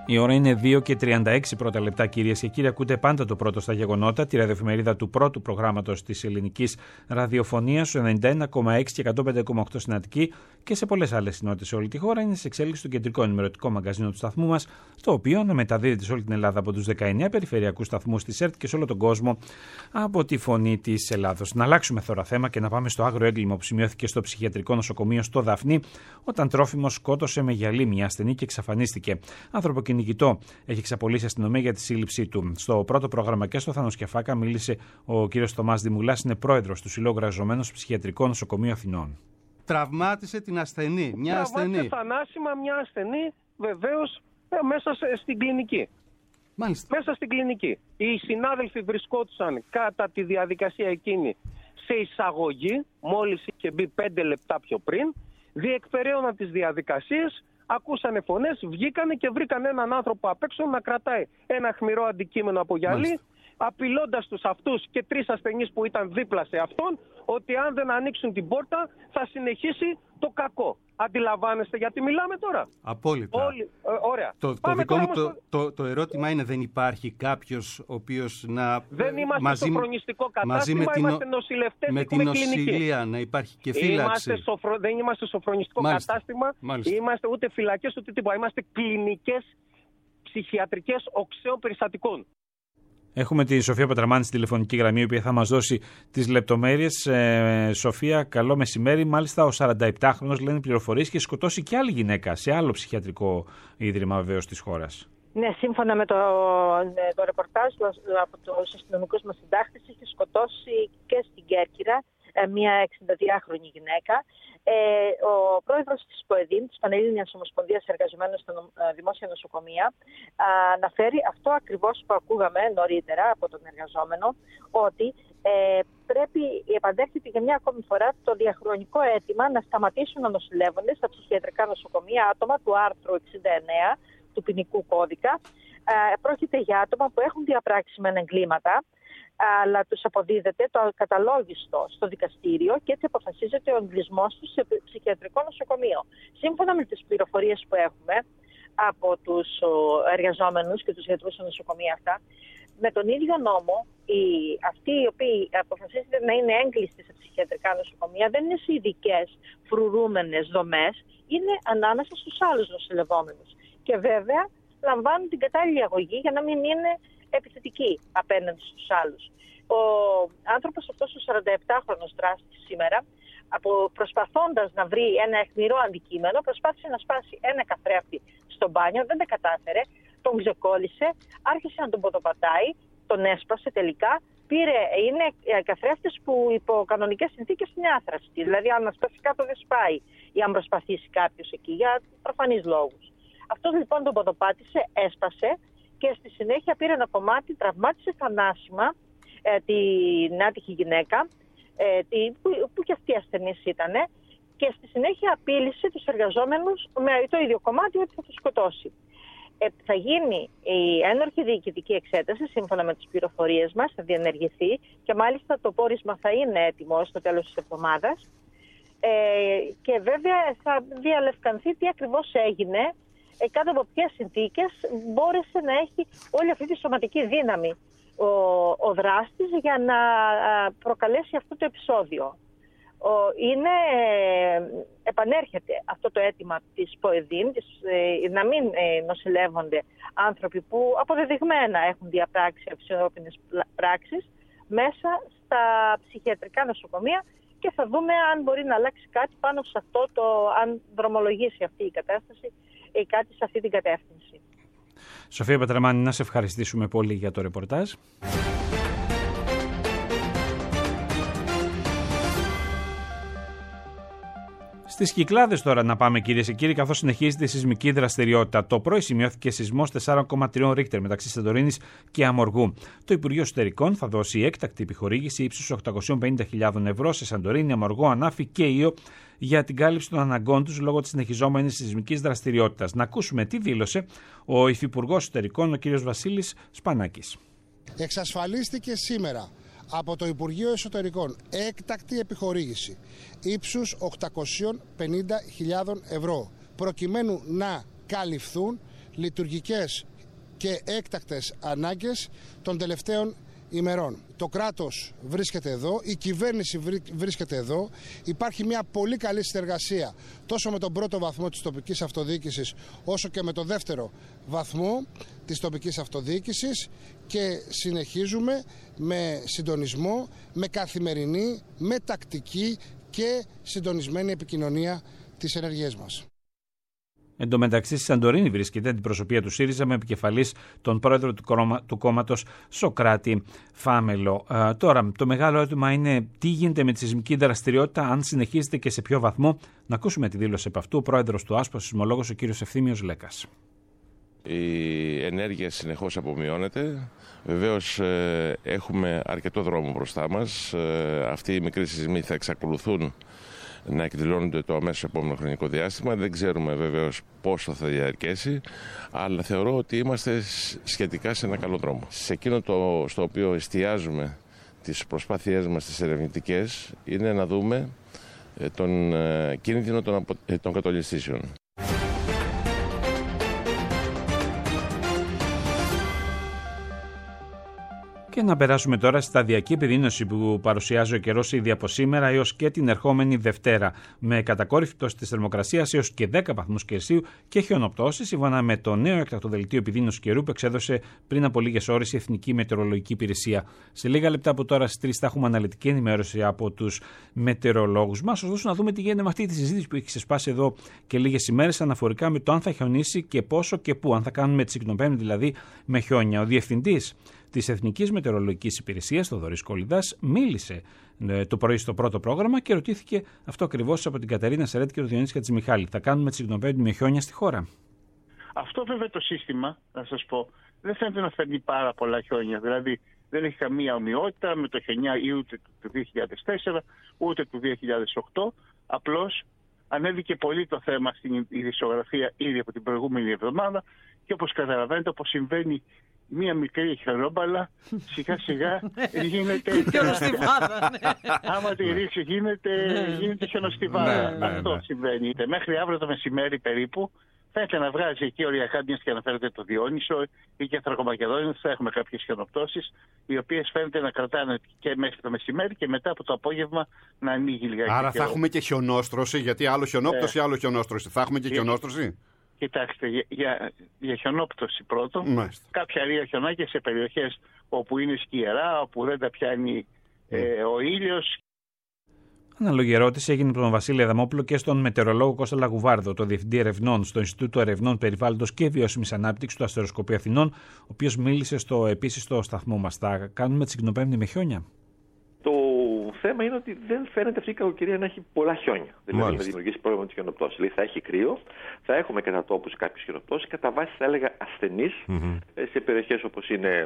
Η ώρα είναι 2:36 πρώτα λεπτά, κυρίες και κύριοι. Ακούτε πάντα το πρώτο στα γεγονότα, τη ραδιοεφημερίδα του πρώτου προγράμματος της ελληνικής ραδιοφωνίας, στο 91,6 και 105,8 στην Αττική και σε πολλές άλλες συνότητες σε όλη τη χώρα. Είναι σε εξέλιξη το κεντρικό ενημερωτικό μαγκαζίνο του σταθμού μας, το οποίο αναμεταδίδεται σε όλη την Ελλάδα από τους 19 περιφερειακούς σταθμούς της ΕΡΤ και σε όλο τον κόσμο από τη Φωνή της Ελλάδος. Να αλλάξουμε τώρα θέμα και να πάμε στο άγριο έγκλημα που σημειώθηκε στο ψυχιατρικό νοσοκομείο στο Δαφνί, όταν τρόφιμος σκότωσε με γυαλί μια ασθενή και εξαφανίστηκε. Ανθρωποκυνηγητό έχει εξαπολύσει η αστυνομία για τη σύλληψή του. Στο πρώτο πρόγραμμα και στο Θανος-Κεφάκα μίλησε ο κ. Θωμάς Δημουλάς, είναι πρόεδρος του Συλλόγου Εργαζομένων στο Ψυχιατρικό Νοσοκομείο Αθηνών.
Τραυμάτισε την ασθενή.
Τραυμάτισε θανάσιμα μια ασθενή, βεβαίως, μέσα στην κλινική.
Μάλιστα.
Μέσα στην κλινική. Οι συνάδελφοι βρισκόντουσαν κατά τη διαδικασία εκείνη σε εισαγωγή, μόλις είχε μπει 5 λεπτά πιο πριν, διεκπεραίωναν τις διαδικασίες, ακούσανε φωνές, βγήκανε και βρήκαν έναν άνθρωπο απ' έξω να κρατάει ένα αιχμηρό αντικείμενο από γυαλί, απειλώντας τους αυτούς και 3 ασθενείς που ήταν δίπλα σε αυτόν, ότι αν δεν ανοίξουν την πόρτα θα συνεχίσει το κακό. Αντιλαμβάνεστε γιατί μιλάμε τώρα?
Απόλυτα.
Ωραία.
Το δικό μου το ερώτημα είναι, δεν υπάρχει κάποιος ο οποίος να...
Δεν είμαστε σοφρονιστικό κατάστημα, είμαστε νοσηλευτές
με την νοσηλεία να υπάρχει και φύλαξη.
Δεν είμαστε σοφρονιστικό κατάστημα, είμαστε ούτε φυλακές ούτε τίποτα. Είμαστε κλινικές ψυχιατρικές οξέων περιστατικών.
Έχουμε τη Σοφία Πατραμάνη στη τηλεφωνική γραμμή, η οποία θα μας δώσει τις λεπτομέρειες. Σοφία, καλό μεσημέρι. Μάλιστα, ο 47χρονος, λένε πληροφορίες, και σκοτώσει και άλλη γυναίκα σε άλλο ψυχιατρικό ίδρυμα, βεβαίως, της χώρας.
Ναι, σύμφωνα με το ρεπορτάζ από τους αστυνομικούς μας συντάκτες, έχει σκοτώσει και στην Κέρκυρα μια 62χρονη γυναίκα. Ο πρόεδρος της ΠΟΕΔΗΝ, της Πανελλήνιας Ομοσπονδίας Εργαζομένων στα Δημόσια Νοσοκομεία, αναφέρει αυτό ακριβώς που ακούγαμε νωρίτερα από τον εργαζόμενο, ότι επαντέχεται για μια ακόμη φορά το διαχρονικό αίτημα να σταματήσουν να νοσηλεύονται στα ψυχιατρικά νοσοκομεία άτομα του άρθρου 69 του ποινικού κώδικα. Πρόκειται για άτομα που έχουν διαπράξει μεν εγκλήματα, αλλά τους αποδίδεται το ακαταλόγιστο στο δικαστήριο και έτσι αποφασίζεται ο εγκλισμός τους σε ψυχιατρικό νοσοκομείο. Σύμφωνα με τις πληροφορίες που έχουμε από τους εργαζόμενους και τους γιατρούς στα νοσοκομεία αυτά, με τον ίδιο νόμο, αυτοί οι οποίοι αποφασίζεται να είναι έγκλειστοι σε ψυχιατρικά νοσοκομεία δεν είναι σε ειδικές φρουρούμενες δομές, είναι ανάμεσα στους άλλους νοσηλευόμενους. Και βέβαια λαμβάνουν την κατάλληλη αγωγή για να μην είναι επιθετική απέναντι στους άλλους. Ο άνθρωπος αυτός, ο 47χρονος δράστης σήμερα, προσπαθώντας να βρει ένα αιχμηρό αντικείμενο, προσπάθησε να σπάσει ένα καθρέφτη στο μπάνιο, δεν τα κατάφερε, τον ξεκόλλησε, άρχισε να τον ποδοπατάει, τον έσπασε τελικά. Είναι καθρέφτες που υπό κανονικές συνθήκες είναι άθραστοι, δηλαδή αν σπάσει κάτω δεν σπάει ή αν προσπαθήσει κάποιος εκεί για προφανείς λόγους. Αυτός λοιπόν τον ποδοπάτησε, έσπασε και στη συνέχεια πήρε ένα κομμάτι, τραυμάτισε θανάσιμα την άτυχη γυναίκα, που και αυτή ασθενής ήτανε, και στη συνέχεια απείλησε τους εργαζόμενους με το ίδιο κομμάτι ότι θα τους σκοτώσει. Θα γίνει η ένορκη διοικητική εξέταση σύμφωνα με τις πληροφορίες μας, θα διενεργηθεί και μάλιστα το πόρισμα θα είναι έτοιμο στο τέλος της εβδομάδας και βέβαια θα διαλευκανθεί τι ακριβώς έγινε, κάτω από ποιες συνθήκες μπόρεσε να έχει όλη αυτή τη σωματική δύναμη ο δράστης για να προκαλέσει αυτό το επεισόδιο. Επανέρχεται αυτό το αίτημα της ΠΟΕΔΗΝ να μην νοσηλεύονται άνθρωποι που αποδεδειγμένα έχουν διαπράξει αξιόπινες πράξεις μέσα στα ψυχιατρικά νοσοκομεία και θα δούμε αν μπορεί να αλλάξει κάτι πάνω σε αυτό, αν δρομολογήσει αυτή η κατάσταση ή κάτι σε αυτή την κατεύθυνση.
Σοφία Πατραμάνη, να σε ευχαριστήσουμε πολύ για το ρεπορτάζ. Στις Κυκλάδες τώρα να πάμε, κυρίες και κύριοι, καθώς συνεχίζεται η σεισμική δραστηριότητα. Το πρωί σημειώθηκε σεισμός 4,3 ρίχτερ μεταξύ Σαντορίνης και Αμοργού. Το Υπουργείο Εσωτερικών θα δώσει έκτακτη επιχορήγηση ύψους 850.000 ευρώ σε Σαντορίνη, Αμοργό, Ανάφη και Ήο για την κάλυψη των αναγκών τους λόγω της συνεχιζόμενης σεισμικής δραστηριότητας. Να ακούσουμε τι δήλωσε ο Υφυπουργός Εσωτερικών, ο κ. Βασίλης Σπανάκης.
Εξασφαλίστηκε σήμερα από το Υπουργείο Εσωτερικών έκτακτη επιχορήγηση ύψους 850.000 ευρώ προκειμένου να καλυφθούν λειτουργικές και έκτακτες ανάγκες των τελευταίων ημερών. Το κράτος βρίσκεται εδώ, η κυβέρνηση βρίσκεται εδώ, υπάρχει μια πολύ καλή συνεργασία τόσο με τον πρώτο βαθμό της τοπικής αυτοδιοίκησης όσο και με το δεύτερο βαθμό της τοπικής αυτοδιοίκησης και συνεχίζουμε με συντονισμό, με καθημερινή, με τακτική και συντονισμένη επικοινωνία τις ενεργειές μας.
Εν τω μεταξύ, στη Σαντορίνη βρίσκεται αντιπροσωπεία του ΣΥΡΙΖΑ με επικεφαλής τον πρόεδρο του κόμματος Σωκράτη Φάμελο. Τώρα, το μεγάλο ερώτημα είναι τι γίνεται με τη σεισμική δραστηριότητα, αν συνεχίζεται και σε ποιο βαθμό. Να ακούσουμε τη δήλωση από αυτού ο πρόεδρος του ΑΣΠΟ, σεισμολόγος ο κύριος Ευθύμιος Λέκας.
Η ενέργεια συνεχώς απομειώνεται. Βεβαίως έχουμε αρκετό δρόμο μπροστά μας. Αυτοί οι μικροί σεισμοί θα εξακολουθούν να εκδηλώνονται το αμέσως επόμενο χρονικό διάστημα. Δεν ξέρουμε βεβαίως πόσο θα διαρκέσει, αλλά θεωρώ ότι είμαστε σχετικά σε ένα καλό δρόμο. Σε εκείνο στο οποίο εστιάζουμε τις προσπάθειές μας τις ερευνητικές είναι να δούμε τον κίνδυνο των κατολιστήσεων.
Και να περάσουμε τώρα στη σταδιακή επιδείνωση που παρουσιάζει ο καιρός ήδη από σήμερα έως και την ερχόμενη Δευτέρα. Με κατακόρυφη πτώση της θερμοκρασίας έως και 10 βαθμούς Κελσίου και χιονοπτώσεις, σύμφωνα με το νέο έκτακτο δελτίο επιδείνωσης καιρού που εξέδωσε πριν από λίγες ώρες η Εθνική Μετεωρολογική Υπηρεσία. Σε λίγα λεπτά από τώρα στις 3 θα έχουμε αναλυτική ενημέρωση από τους μετεωρολόγους μας. Ωστόσο, να δούμε τι γίνεται με αυτή τη συζήτηση που έχει ξεσπάσει εδώ και λίγες ημέρες αναφορικά με το αν θα χιονίσει και πόσο και πού. Αν θα κάνουμε τσικνοπέμπτη δηλαδή με χιόνια. Ο διευθυντής της Εθνικής Μετεωρολογικής Υπηρεσίας, Θοδωρής Κολυδάς, μίλησε το πρωί στο πρώτο πρόγραμμα και ρωτήθηκε αυτό ακριβώς από την Κατερίνα Σερέτη και τον Διονύση Χατζημιχάλη. Θα κάνουμε τσικνοπέμπτη με χιόνια στη χώρα?
Αυτό βέβαια το σύστημα, να σας πω, δεν φαίνεται να φέρνει πάρα πολλά χιόνια. Δηλαδή δεν έχει καμία ομοιότητα με το χιονιά ούτε του 2004 ούτε του 2008. Απλώς ανέβηκε πολύ το θέμα στην ειδησιογραφία ήδη από την προηγούμενη εβδομάδα και όπως καταλαβαίνετε, όπως συμβαίνει μία μικρή χιονόμπαλα, σιγά σιγά γίνεται χιονοστιβάδα. Άμα τη ρίξει γίνεται χιονοστιβάδα. Αυτό συμβαίνει. Μέχρι αύριο το μεσημέρι περίπου φαίνεται να βγάζει εκεί οριακά, μιας και αναφέρεται το Διόνυσο ή και Θρακομακεδόνιο, θα έχουμε κάποιες χιονοπτώσεις, οι οποίες φαίνεται να κρατάνε και μέχρι το μεσημέρι και μετά από το απόγευμα να ανοίγει λιγάκι.
Άρα θα έχουμε και χιονόστρωση, γιατί άλλο χιονόπτωση, άλλο χιονόστρωση. Θα έχουμε και χιονόστρωση.
Κοιτάξτε, για χιονόπτωση πρώτον, κάποια αρία χιονάκια σε περιοχές όπου είναι σκιερά, όπου δεν τα πιάνει ο ήλιος.
Αναλογή ερώτηση έγινε από τον Βασίλη Αδαμόπουλο και στον μετεωρολόγο Κώστα Λαγουβάρδο, το Διευθυντή Ερευνών στο Ινστιτούτο Ερευνών Περιβάλλοντος και Βιώσιμης Ανάπτυξης του Αστεροσκοπείου Αθηνών, ο οποίος μίλησε επίσης στο σταθμό μας. Θα κάνουμε τσικνοπέμπτη με χιόνια?
Το θέμα είναι ότι δεν φαίνεται αυτή η κακοκαιρία να έχει πολλά χιόνια. Δηλαδή θα δημιουργήσει πρόβλημα τη χιονοπτώση. Δηλαδή θα έχει κρύο, θα έχουμε κατά τόπους κάποιες χιονοπτώσεις, κατά βάση θα έλεγα ασθενείς σε περιοχές όπως είναι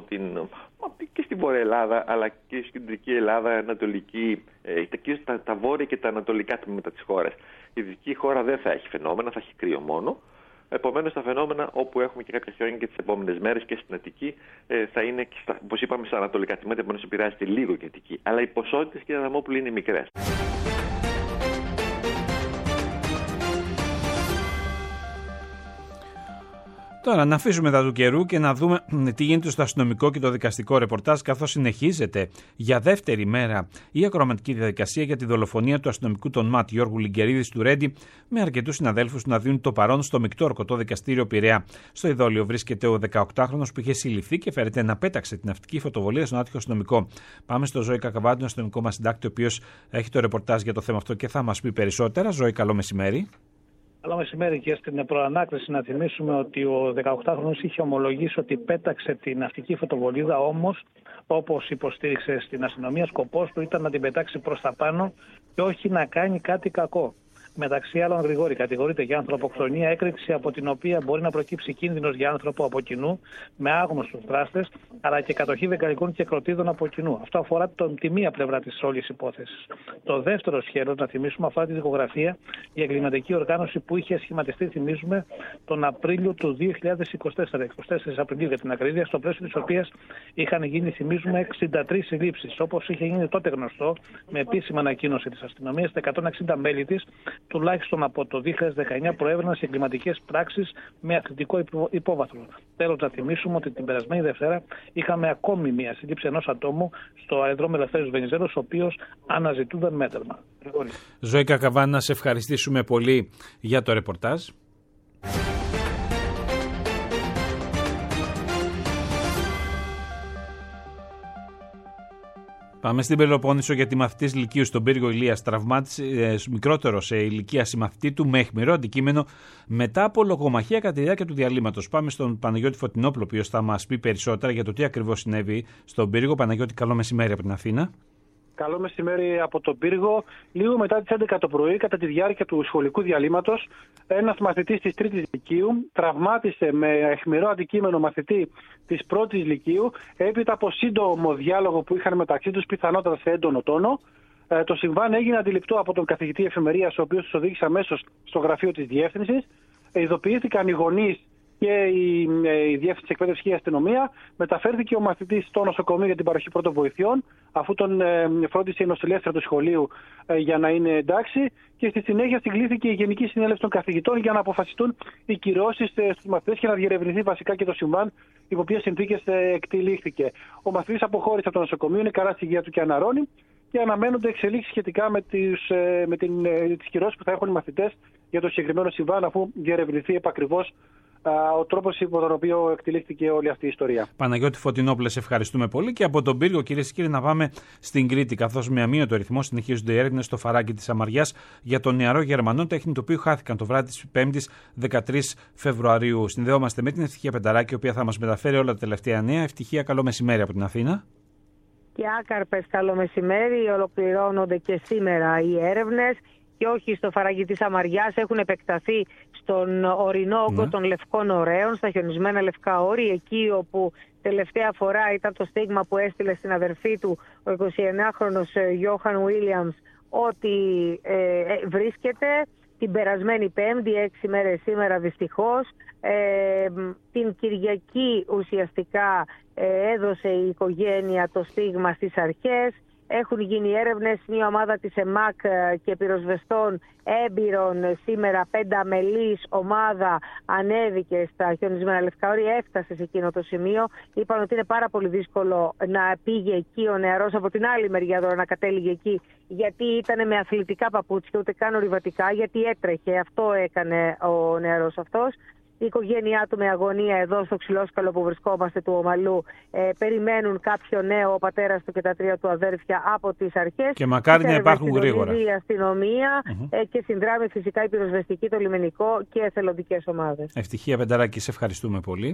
και στην Βορεια Ελλάδα, αλλά και στην Κεντρική Ελλάδα, Ανατολική, τα βόρεια και τα ανατολικά τμήματα της χώρας. Η δυτική χώρα δεν θα έχει φαινόμενα, θα έχει κρύο μόνο. Επομένως, τα φαινόμενα όπου έχουμε και κάποια χιόνια και τις επόμενες μέρες και στην Αττική θα είναι, όπως είπαμε, στα ανατολικά τμήματα, επομένως επηρεάζεται λίγο και Αττική. Αλλά οι ποσότητες, κύριε Αδαμόπουλε, είναι μικρές.
Τώρα, να αφήσουμε τα του καιρού και να δούμε τι γίνεται στο αστυνομικό και το δικαστικό ρεπορτάζ, καθώς συνεχίζεται για δεύτερη μέρα η ακροαματική διαδικασία για τη δολοφονία του αστυνομικού των ΜΑΤ Γιώργου Λιγκερίδη του Ρέντι, με αρκετούς συναδέλφους να δίνουν το παρόν στο μεικτό ορκωτό δικαστήριο Πειραιά. Στο ειδόλιο βρίσκεται ο 18χρονος που είχε συλληφθεί και φέρεται να πέταξε την ναυτική φωτοβολία στον άτυχο αστυνομικό. Πάμε στο Ζώη Κακαβάτη, τον αστυνομικό μας συντάκτη, ο οποίος έχει το ρεπορτάζ για το θέμα αυτό και θα μας πει περισσότερα. Ζώη, καλό μεσημέρι.
Καλό μεσημέρι και στην προανάκριση να θυμίσουμε ότι ο 18χρονος είχε ομολογήσει ότι πέταξε την ναυτική φωτοβολίδα, όμως όπως υποστήριξε στην αστυνομία, σκοπός του ήταν να την πετάξει προς τα πάνω και όχι να κάνει κάτι κακό. Μεταξύ άλλων, Γρηγόρη, κατηγορείται για ανθρωποκτονία, έκρηξη από την οποία μπορεί να προκύψει κίνδυνος για άνθρωπο από κοινού με άγνωστους δράστες, αλλά και κατοχή βεγγαλικών και κροτίδων από κοινού. Αυτό αφορά τη μία πλευρά της όλης υπόθεσης. Το δεύτερο σχέδιο, να θυμίσουμε, αφορά τη δικογραφία, η εγκληματική οργάνωση που είχε σχηματιστεί, θυμίζουμε, τον Απρίλιο του 2024, 24 Απριλίου για την ακρίβεια, στο πλαίσιο της οποίας είχαν γίνει, θυμίζουμε, 63 συλλήψεις. Όπως είχε γίνει τότε γνωστό, με επίσημη ανακοίνωση της αστυνομίας, τα 160 μέλη της τουλάχιστον από το 2019 προέβαιναν σε εγκληματικές πράξεις με αθλητικό υπόβαθρο. Τέλος, να θυμίσουμε ότι την περασμένη Δευτέρα είχαμε ακόμη μια σύλληψη ενός ατόμου στο αεροδρόμιο Ελευθέριος Βενιζέλος, ο οποίος αναζητούνταν μέτρημα.
Ζωή Κακαβάνη, να σε ευχαριστήσουμε πολύ για το ρεπορτάζ. Πάμε στην Πελοπόννησο, γιατί μαθητής Λυκείου στον Πύργο Ηλίας τραυμάτισε μικρότερο σε ηλικία συμμαθητή του με αιχμηρό αντικείμενο μετά από λογομαχία κατά τη διάρκεια του διαλύματος. Πάμε στον Παναγιώτη Φωτεινόπουλο, ο οποίος θα μας πει περισσότερα για το τι ακριβώς συνέβη στον Πύργο. Παναγιώτη, καλό μεσημέρι από την Αθήνα.
Καλό μεσημέρι από τον Πύργο. Λίγο μετά τις 11 το πρωί, κατά τη διάρκεια του σχολικού διαλύματος, ένας μαθητής της 3ης Λυκείου τραυμάτισε με αιχμηρό αντικείμενο μαθητή της 1ης Λυκείου, έπειτα από σύντομο διάλογο που είχαν μεταξύ τους, πιθανότατα σε έντονο τόνο. Το συμβάν έγινε αντιληπτό από τον καθηγητή εφημερίας, ο οποίος τους οδήγησε αμέσως στο γραφείο της διεύθυνσης. Ειδοποιήθηκαν οι γονείς και η Διεύθυνση Εκπαίδευσης και η αστυνομία. Μεταφέρθηκε ο μαθητής στο νοσοκομείο για την παροχή πρώτων βοηθειών, αφού τον φρόντισε η νοσηλεύτρια του σχολείου για να είναι εντάξει. Και στη συνέχεια συγκλήθηκε η Γενική Συνέλευση των Καθηγητών για να αποφασιστούν οι κυρώσεις στους μαθητές και να διερευνηθεί βασικά και το συμβάν, υπό ποιες συνθήκες εκτελήχθηκε. Ο μαθητής αποχώρησε από το νοσοκομείο, είναι καλά στη υγεία του και αναρρώνει. Και αναμένονται εξελίξεις σχετικά με τις κυρώσεις που θα έχουν οι μαθητές για το συγκεκριμένο συμβάν, αφού διερευνηθεί επακριβώς ο τρόπος υπό τον οποίο εκτελήχθηκε όλη αυτή η ιστορία.
Παναγιώτη Φωτεινόπουλε, σε ευχαριστούμε πολύ. Και από τον Πύργο, κυρίες και κύριοι, να πάμε στην Κρήτη, καθώς με αμύωτο ρυθμό συνεχίζονται οι έρευνες στο φαράγγι της Αμαριάς για τον νεαρό Γερμανό τέχνη, το οποίο χάθηκαν το βράδυ της 5ης 13 Φεβρουαρίου. Συνδεόμαστε με την Ευτυχία Πενταράκη, η οποία θα μας μεταφέρει όλα τα τελευταία νέα. Ευτυχία, καλό μεσημέρι από την Αθήνα.
Και άκαρπες, καλό μεσημέρι. Ολοκληρώνονται και σήμερα οι έρευνες. Και όχι στο φαράγγι της Αμαριάς, έχουν επεκταθεί στον ορεινό όγκο των Λευκών Ωραίων, στα χιονισμένα Λευκά Όρη, εκεί όπου τελευταία φορά ήταν το στίγμα που έστειλε στην αδερφή του ο 29χρονος Γιόχαν Βίλιαμς, ότι βρίσκεται. Την περασμένη Πέμπτη, 6 μέρες σήμερα δυστυχώς, την Κυριακή ουσιαστικά έδωσε η οικογένεια το στίγμα στις αρχές. Έχουν γίνει έρευνες, μια ομάδα της ΕΜΑΚ και πυροσβεστών έμπειρων σήμερα, 5μελής ομάδα, ανέβηκε στα χιονισμένα Λευκά Όρη, έφτασε σε εκείνο το σημείο. Είπαν ότι είναι πάρα πολύ δύσκολο να πήγε εκεί ο νεαρός από την άλλη μεριά τώρα, να κατέληγε εκεί, γιατί ήταν με αθλητικά παπούτσια, ούτε καν ορειβατικά, γιατί έτρεχε. Αυτό έκανε ο νεαρός αυτός. Η οικογένειά του με αγωνία εδώ στο ξυλόσκαλο που βρισκόμαστε του Ομαλού περιμένουν κάποιο νέο, ο πατέρας του και τα 3 του αδέρφια, από τις αρχές.
Και μακάρι να υπάρχουν γρήγορα.
Η αστυνομία και συνδράμει φυσικά η πυροσβεστική, το λιμενικό και εθελοντικές ομάδες.
Ευτυχία Πενταράκη, σε ευχαριστούμε πολύ.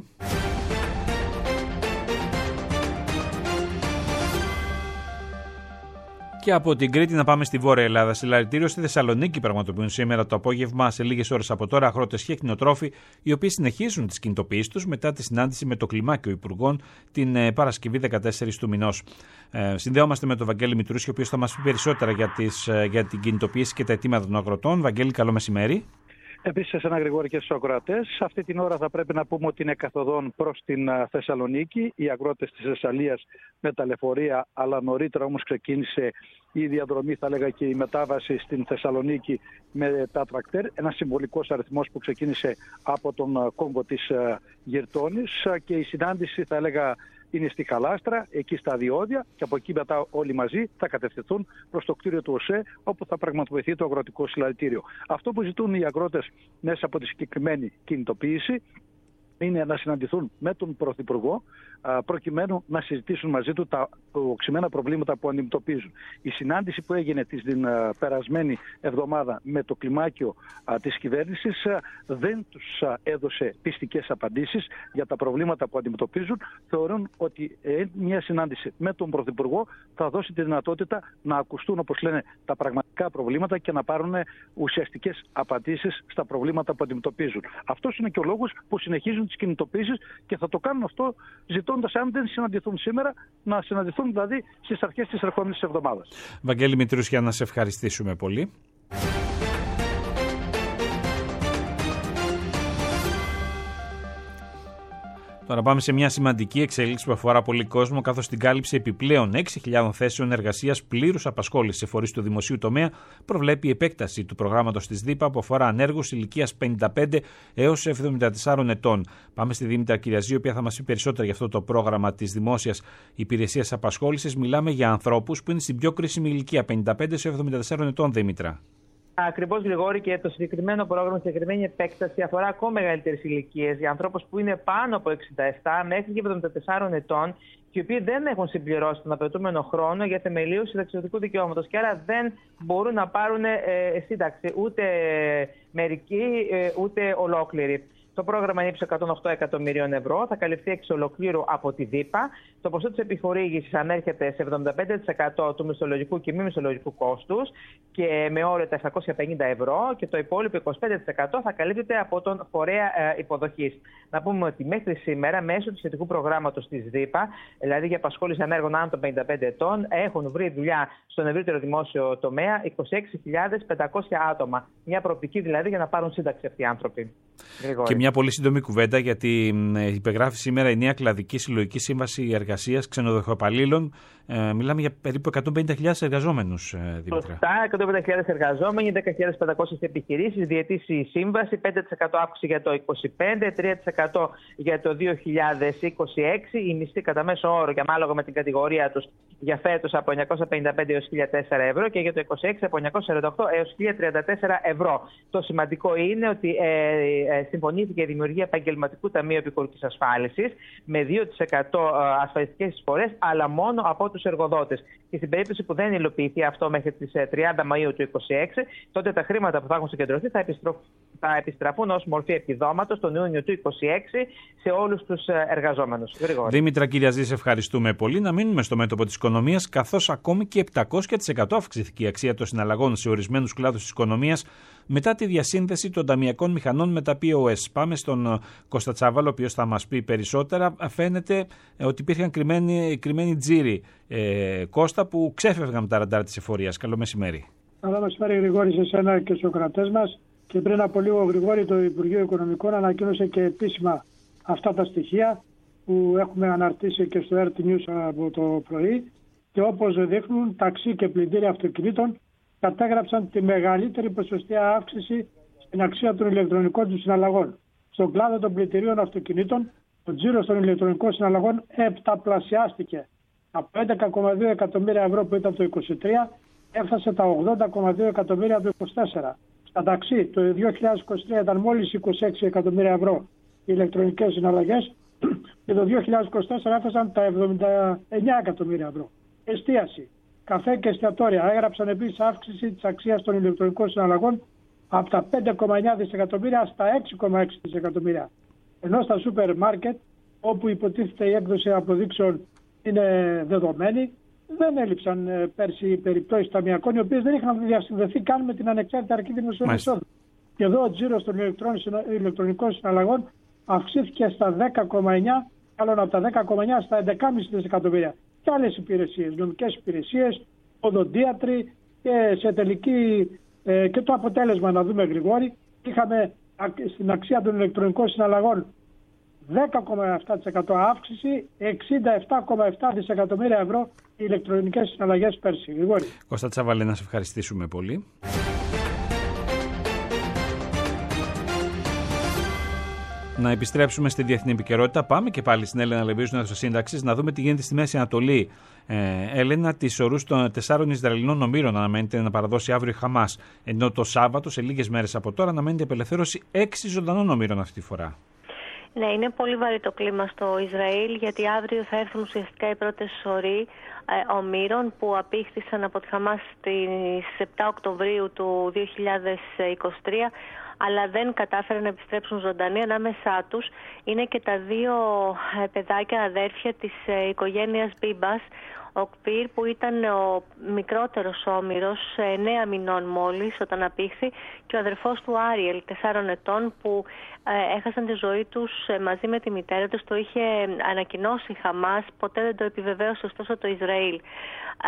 Και από την Κρήτη να πάμε στη Βόρεια Ελλάδα. Συλλαλητήριο στη Θεσσαλονίκη πραγματοποιούν σήμερα το απόγευμα, σε λίγες ώρες από τώρα, αγρότες και κτηνοτρόφοι, οι οποίοι συνεχίζουν τις κινητοποιήσεις τους μετά τη συνάντηση με το κλιμάκιο υπουργών την Παρασκευή 14 του μηνός. Συνδέομαστε με τον Βαγγέλη Μητρούση, ο οποίος θα μας πει περισσότερα για την κινητοποίηση και τα αιτήματα των αγροτών. Βαγγέλη, καλό μεσημέρι.
Επίσης, ένα Γρηγόρη και στους ακροατές. Αυτή την ώρα θα πρέπει να πούμε ότι είναι καθοδόν προς την Θεσσαλονίκη. Οι αγρότες της Θεσσαλίας με τα λεωφορεία, αλλά νωρίτερα όμως ξεκίνησε η διαδρομή, θα λέγα, και η μετάβαση στην Θεσσαλονίκη με τα τρακτέρ. Ένας συμβολικός αριθμός που ξεκίνησε από τον κόμβο της Γερτώνης και η συνάντηση, θα έλεγα, είναι στη Χαλάστρα, εκεί στα Διόδια, και από εκεί μετά όλοι μαζί θα κατευθυνθούν προς το κτίριο του ΟΣΕ, όπου θα πραγματοποιηθεί το αγροτικό συλλαλητήριο. Αυτό που ζητούν οι αγρότες μέσα από τη συγκεκριμένη κινητοποίηση είναι να συναντηθούν με τον Πρωθυπουργό, προκειμένου να συζητήσουν μαζί του τα οξυμένα προβλήματα που αντιμετωπίζουν. Η συνάντηση που έγινε την περασμένη εβδομάδα με το κλιμάκιο της κυβέρνησης δεν τους έδωσε πιστικές απαντήσεις για τα προβλήματα που αντιμετωπίζουν. Θεωρούν ότι μια συνάντηση με τον Πρωθυπουργό θα δώσει τη δυνατότητα να ακουστούν, όπως λένε, τα πραγματικά προβλήματα και να πάρουν ουσιαστικές απαντήσεις στα προβλήματα που αντιμετωπίζουν. Αυτός είναι και ο λόγος που συνεχίζουν τις κινητοποίησεις και θα το κάνουν αυτό ζητώντας, αν δεν συναντηθούν σήμερα, να συναντηθούν δηλαδή στις αρχές της ερχόμενης εβδομάδας.
Βαγγέλη Μητρούσια, να σε ευχαριστήσουμε πολύ. Τώρα πάμε σε μια σημαντική εξέλιξη που αφορά πολύ κόσμο, καθώς την κάλυψη επιπλέον 6.000 θέσεων εργασίας πλήρους απασχόλησης σε φορείς του δημοσίου τομέα προβλέπει η επέκταση του προγράμματος της ΔΥΠΑ που αφορά ανέργους ηλικίας 55 έως 74 ετών. Πάμε στη Δήμητρα Κυριαζή, η οποία θα μας πει περισσότερα για αυτό το πρόγραμμα της Δημόσιας Υπηρεσίας Απασχόλησης. Μιλάμε για ανθρώπους που είναι στην πιο κρίσιμη ηλικία, 55 έως 74 ετών, Δήμητρα.
Ακριβώς, Γρηγόρη, και το συγκεκριμένο πρόγραμμα, η συγκεκριμένη επέκταση αφορά ακόμα μεγαλύτερες ηλικίες για ανθρώπους που είναι πάνω από 67 μέχρι και 74 ετών και οι οποίοι δεν έχουν συμπληρώσει τον απαιτούμενο χρόνο για θεμελίωση συνταξιωτικού δικαιώματος και άρα δεν μπορούν να πάρουν σύνταξη ούτε μερική ούτε ολόκληρη. Το πρόγραμμα είναι ύψος 108 εκατομμυρίων ευρώ, θα καλυφθεί εξ ολοκλήρου από τη ΔΥΠΑ. Το ποσό της επιχορήγησης ανέρχεται σε 75% του μισθολογικού και μη μισθολογικού κόστους και με όριο τα 750 ευρώ και το υπόλοιπο 25% θα καλύπτεται από τον φορέα υποδοχής. Να πούμε ότι μέχρι σήμερα, μέσω του σχετικού προγράμματος της ΔΥΠΑ, δηλαδή για απασχόληση ανέργων άνω των 55 ετών, έχουν βρει δουλειά στον ευρύτερο δημόσιο τομέα 26.500 άτομα. Μια προοπτική δηλαδή για να πάρουν σύνταξη αυτοί οι άνθρωποι.
Και μια πολύ σύντομη κουβέντα, γιατί υπεγράφει σήμερα η νέα κλαδική συλλογική σύμβαση εργασίας ξενοδοχοϊπαλλήλων. Μιλάμε για περίπου 150.000 εργαζόμενους, Δημήτρη.
Σωστά, 150.000 εργαζόμενοι, 10.500 επιχειρήσεις, διετής η σύμβαση, 5% αύξηση για το 2025, 3% για το 2026. Η μισθή κατά μέσο όρο και ανάλογα με την κατηγορία τους για φέτος από 955 έως 1.004 ευρώ και για το 2026 από 948 έως 1.034 ευρώ. Το σημαντικό είναι ότι συμφωνήθηκε η δημιουργία επαγγελματικού ταμείου επικουρικής ασφάλισης με 2% ασφαλιστικές εισφορές, αλλά μόνο από τους εργοδότες. Και στην περίπτωση που δεν υλοποιηθεί αυτό μέχρι τις 30 Μαΐου του 2026, τότε τα χρήματα που θα έχουν συγκεντρωθεί θα επιστραφούν ως μορφή επιδόματος τον Ιούνιο του 2026 σε όλους τους εργαζόμενους.
Δήμητρα Κυριαζή, σε ευχαριστούμε πολύ. Να μείνουμε στο μέτωπο της οικονομίας, καθώς ακόμη και 700% αυξήθηκε η αξία των συναλλαγών σε ορισμένους κλάδους της οικονομίας μετά τη διασύνδεση των ταμειακών μηχανών με τα POS. Πάμε στον Κώστα Τσάβαλο, ο οποίος θα μας πει περισσότερα. Φαίνεται ότι υπήρχαν κρυμμένοι τζίροι, Κώστα, που ξέφευγαν με τα ραντάρ της εφορίας. Καλό μεσημέρι.
Καλό μεσημέρι, Γρηγόρη, σε εσένα και στους κρατές μας. Και πριν από λίγο, Γρηγόρη, το Υπουργείο Οικονομικών ανακοίνωσε και επίσημα αυτά τα στοιχεία που έχουμε αναρτήσει και στο RT News από το πρωί. Και όπως δείχνουν, ταξί και πλυντήρια αυτοκινήτων κατέγραψαν τη μεγαλύτερη ποσοστιαία αύξηση στην αξία των ηλεκτρονικών του συναλλαγών. Στον κλάδο των πλυντηρίων αυτοκινήτων, ο τζίρος των ηλεκτρονικών συναλλαγών επταπλασιάστηκε. Από 11,2 εκατομμύρια ευρώ που ήταν το 2023, έφτασε τα 80,2 εκατομμύρια το 2024. Στα ταξί, το 2023 ήταν μόλις 26 εκατομμύρια ευρώ οι ηλεκτρονικές συναλλαγές και το 2024 έφτασαν τα 79 εκατομμύρια ευρώ. Εστίαση, καφέ και εστιατόρια έγραψαν επίσης αύξηση της αξίας των ηλεκτρονικών συναλλαγών από τα 5,9 δισεκατομμύρια στα 6,6 δισεκατομμύρια. Ενώ στα σούπερ μάρκετ, όπου υποτίθεται η έκδοση αποδείξεων είναι δεδομένη, δεν έλειψαν πέρσι περιπτώσεις ταμειακών, οι οποίες δεν είχαν διασυνδεθεί καν με την ανεξάρτητη αρχή δημοσίων εισόδων. Και εδώ ο τζίρος των ηλεκτρονικών συναλλαγών αυξήθηκε στα 10,9, άλλων από τα 10,9 στα 11,5 δισεκατομμύρια. Και άλλες υπηρεσίες, νομικές υπηρεσίες, οδοντίατροι και σε τελική και το αποτέλεσμα, να δούμε, Γρηγόρη, είχαμε στην αξία των ηλεκτρονικών συναλλαγών 10,7% αύξηση, 67,7 δισεκατομμύρια ευρώ οι ηλεκτρονικές συναλλαγές πέρσι. Γρηγόρη.
Κώστα Τσαβαλέ, να σε ευχαριστήσουμε πολύ. Να επιστρέψουμε στη διεθνή επικαιρότητα. Πάμε και πάλι στην Έλενα Λεμπίζου, στο Σύνταξης, να δούμε τι γίνεται στη Μέση Ανατολή. Έλενα, τις ορούς των 4 Ισραηλινών ομήρων αναμένεται να παραδώσει αύριο η Χαμάς. Ενώ το Σάββατο, σε λίγες μέρες από τώρα, αναμένεται απελευθέρωση 6 ζωντανών ομήρων αυτή τη φορά.
Ναι, είναι πολύ βαρύ το κλίμα στο Ισραήλ, γιατί αύριο θα έρθουν ουσιαστικά οι πρώτες σωροί ομήρων που απήχθησαν από τη Χαμάς στις 7 Οκτωβρίου του 2023, αλλά δεν κατάφεραν να επιστρέψουν ζωντανοί. Ανάμεσά τους είναι και τα 2 παιδάκια αδέρφια της οικογένειας Μπίμπας, ο Κπίρ, που ήταν ο μικρότερος όμηρος, 9 μηνών μόλις όταν απήχθη, και ο αδερφός του Άριελ, 4 ετών, που έχασαν τη ζωή τους μαζί με τη μητέρα τους. Το είχε ανακοινώσει η Χαμάς, ποτέ δεν το επιβεβαίωσε ωστόσο το Ισραήλ.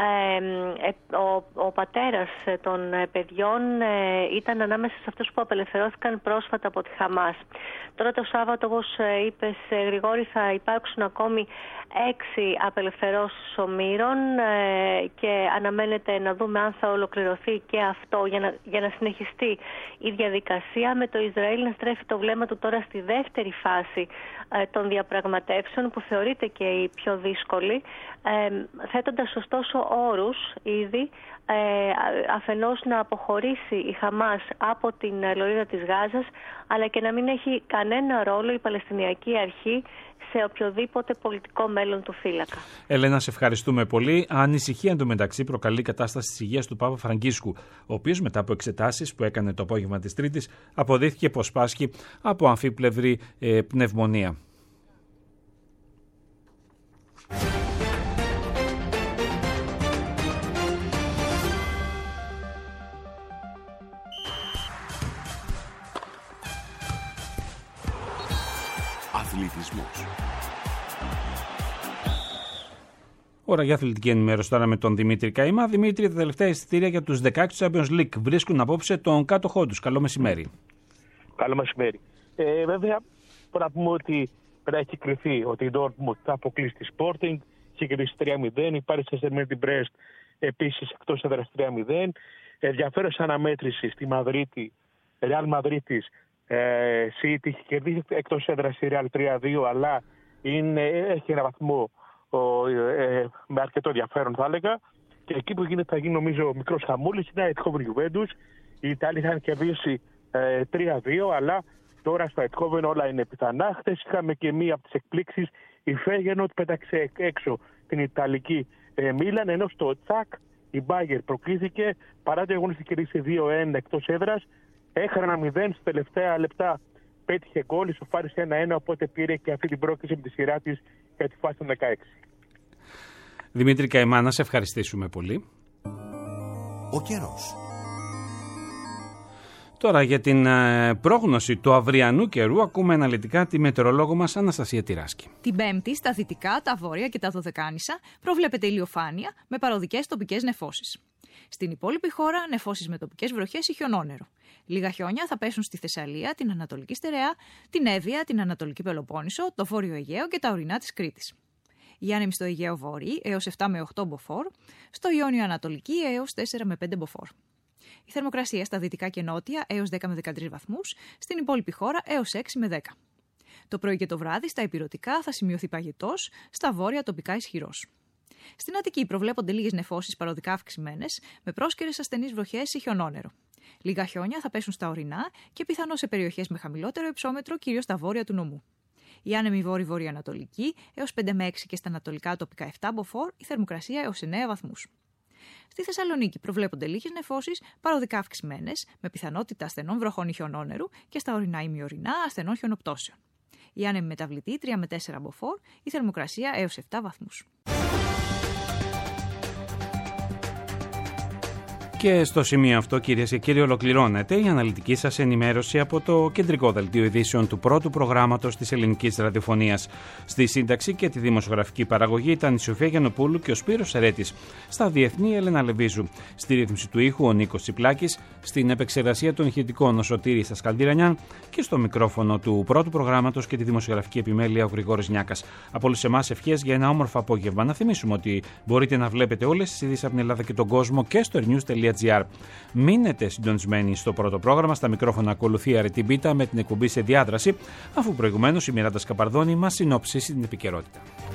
Ο πατέρας των παιδιών ήταν ανάμεσα σε αυτούς που απελευθερώθηκαν απελευθερώθηκαν πρόσφατα από τη Χαμάς. Τώρα το Σάββατο, όπως είπες, Γρηγόρη, θα υπάρξουν ακόμη 6 απελευθερώσεις ομήρων και αναμένεται να δούμε αν θα ολοκληρωθεί και αυτό για να συνεχιστεί η διαδικασία, με το Ισραήλ να στρέφει το βλέμμα του τώρα στη δεύτερη φάση των διαπραγματεύσεων, που θεωρείται και η πιο δύσκολη, θέτοντας ωστόσο όρους ήδη, αφενός να αποχωρήσει η Χαμάς από την λωρίδα της Γάζας, αλλά και να μην έχει κανένα ρόλο η Παλαιστινιακή Αρχή σε οποιοδήποτε πολιτικό μέλλον του φύλακα. Ελένα, σε ευχαριστούμε πολύ. Ανησυχία εντωμεταξύ προκαλεί η κατάσταση της υγείας του Πάπα Φραγκίσκου, ο οποίος μετά από εξετάσεις που έκανε το απόγευμα της Τρίτης αποδείχθηκε πως πάσχει από αμφίπλευρη πνευμονία.
Αθλητισμός.
Ώρα για αθλητική ενημέρωση τώρα με τον Δημήτρη Καημά. Δημήτρη, τα τελευταία εισιτήρια για τους 16 Champions League βρίσκουν απόψε τον κάτοχό τους. Καλό μεσημέρι.
Καλό μεσημέρι. Βέβαια, πρέπει να πούμε ότι έχει κρυφθεί ότι η Dortmund θα αποκλείσει τη Sporting, έχει κερδίσει 3-0. Η Paris Saint-Germain την Brest επίσης εκτός έδρας 3-0. Ενδιαφέρουσα αναμέτρηση στη Μαδρίτη, Real Madrid City, έχει κερδίσει εκτός έδρας η Real 3-2, αλλά έχει ένα βαθμό με αρκετό ενδιαφέρον, θα έλεγα. Και εκεί που θα γίνει νομίζω μικρός χαμούλης είναι η Eindhoven Juventus. Οι Ιταλοί είχαν κερδίσει 3-2, αλλά τώρα στο Eindhoven όλα είναι πιθανά. Χθες είχαμε και μία από τις εκπλήξεις, η Feyenoord πέταξε έξω την Ιταλική Μίλαν, ενώ στο Τσακ η Bayern προκλήθηκε παρά το γεγονός ότι κερδίσει 2-1 εκτός έδρας. Έχανε 1-0 στα τελευταία λεπτά, πέτυχε γκολ, ισοφάρισε 1-1, οπότε πήρε και αυτή την πρόκληση με τη σειρά της για τη φάση των 16.
Δημήτρη Καημά, να σε ευχαριστήσουμε πολύ.
Ο καιρός.
Τώρα για την πρόγνωση του αυριανού καιρού ακούμε αναλυτικά τη μετεωρολόγο μας Αναστασία Τυράσκη.
Την Πέμπτη στα δυτικά, τα βόρεια και τα δωδεκάνησα προβλέπεται ηλιοφάνεια με παροδικές τοπικές νεφώσεις. Στην υπόλοιπη χώρα, νεφώσεις με τοπικές βροχές ή χιονόνερο. Λίγα χιόνια θα πέσουν στη Θεσσαλία, την Ανατολική Στερεά, την Εύβοια, την Ανατολική Πελοπόννησο, το Βόρειο Αιγαίο και τα ορεινά της Κρήτης. Οι άνεμοι στο Αιγαίο Βόρειο έως 7 με 8 μποφόρ, στο Ιόνιο Ανατολική έως 4 με 5 μποφόρ. Η θερμοκρασία στα δυτικά και νότια έως 10 με 13 βαθμούς, στην υπόλοιπη χώρα έως 6 με 10. Το πρωί και το βράδυ στα ηπειρωτικά θα σημειωθεί παγετός, στα βόρεια τοπικά ισχυρός. Στην Αττική προβλέπονται λίγες νεφώσεις παροδικά αυξημένες, με πρόσκαιρες ασθενείς βροχές ή χιονόνερο. Λίγα χιόνια θα πέσουν στα ορεινά και πιθανώς σε περιοχές με χαμηλότερο υψόμετρο, κυρίως στα βόρεια του νομού. Η άνεμη βόρειο-βορειοανατολική έως 5 με 6 και στα ανατολικά τοπικά 7 μποφόρ, η θερμοκρασία έως 9 βαθμούς. Στη Θεσσαλονίκη προβλέπονται λίγες νεφώσεις παροδικά αυξημένες, με πιθανότητα ασθενών βροχών ή χιονόνερου και στα ορεινά ή μειωρινά ασθενών χιονοπτώσεων. Η άνεμη μεταβλητή 3 με 4 μποφόρ, η θερμοκρασία έως 7 βαθμούς.
Και στο σημείο αυτό, κυρίες και κύριοι, ολοκληρώνεται η αναλυτική σας ενημέρωση από το κεντρικό δελτίο ειδήσεων του πρώτου προγράμματος της ελληνικής ραδιοφωνίας. Στη σύνταξη και τη δημοσιογραφική παραγωγή ήταν η Σοφία Γιαννοπούλου και ο Σπύρος Σερέτης. Στα διεθνή, η Έλενα Λεβίζου. Στη ρύθμιση του ήχου, ο Νίκος Τσιπλάκης. Στην επεξεργασία των ηχητικών, ο Σωτήρης Σασκαλντιρανιάν. Και στο μικρόφωνο του πρώτου προγράμματος και τη δημοσιογραφική επιμέλεια, ο Γρηγόρης Νιάκας. Από όλους εμάς, ευχές για ένα όμορφο απόγευμα. Να θυμίσουμε ότι μπορείτε να βλέπετε όλες τις ειδήσεις από την Ελλάδα και τον κόσμο και στο news.gr. Μείνετε συντονισμένοι στο πρώτο πρόγραμμα. Στα μικρόφωνα ακολουθεί η Αρετή Μπίτα με την εκπομπή σε διάδραση, αφού προηγουμένως η Μιράντα Σκαπαρδόνη μας συνόψει την επικαιρότητα.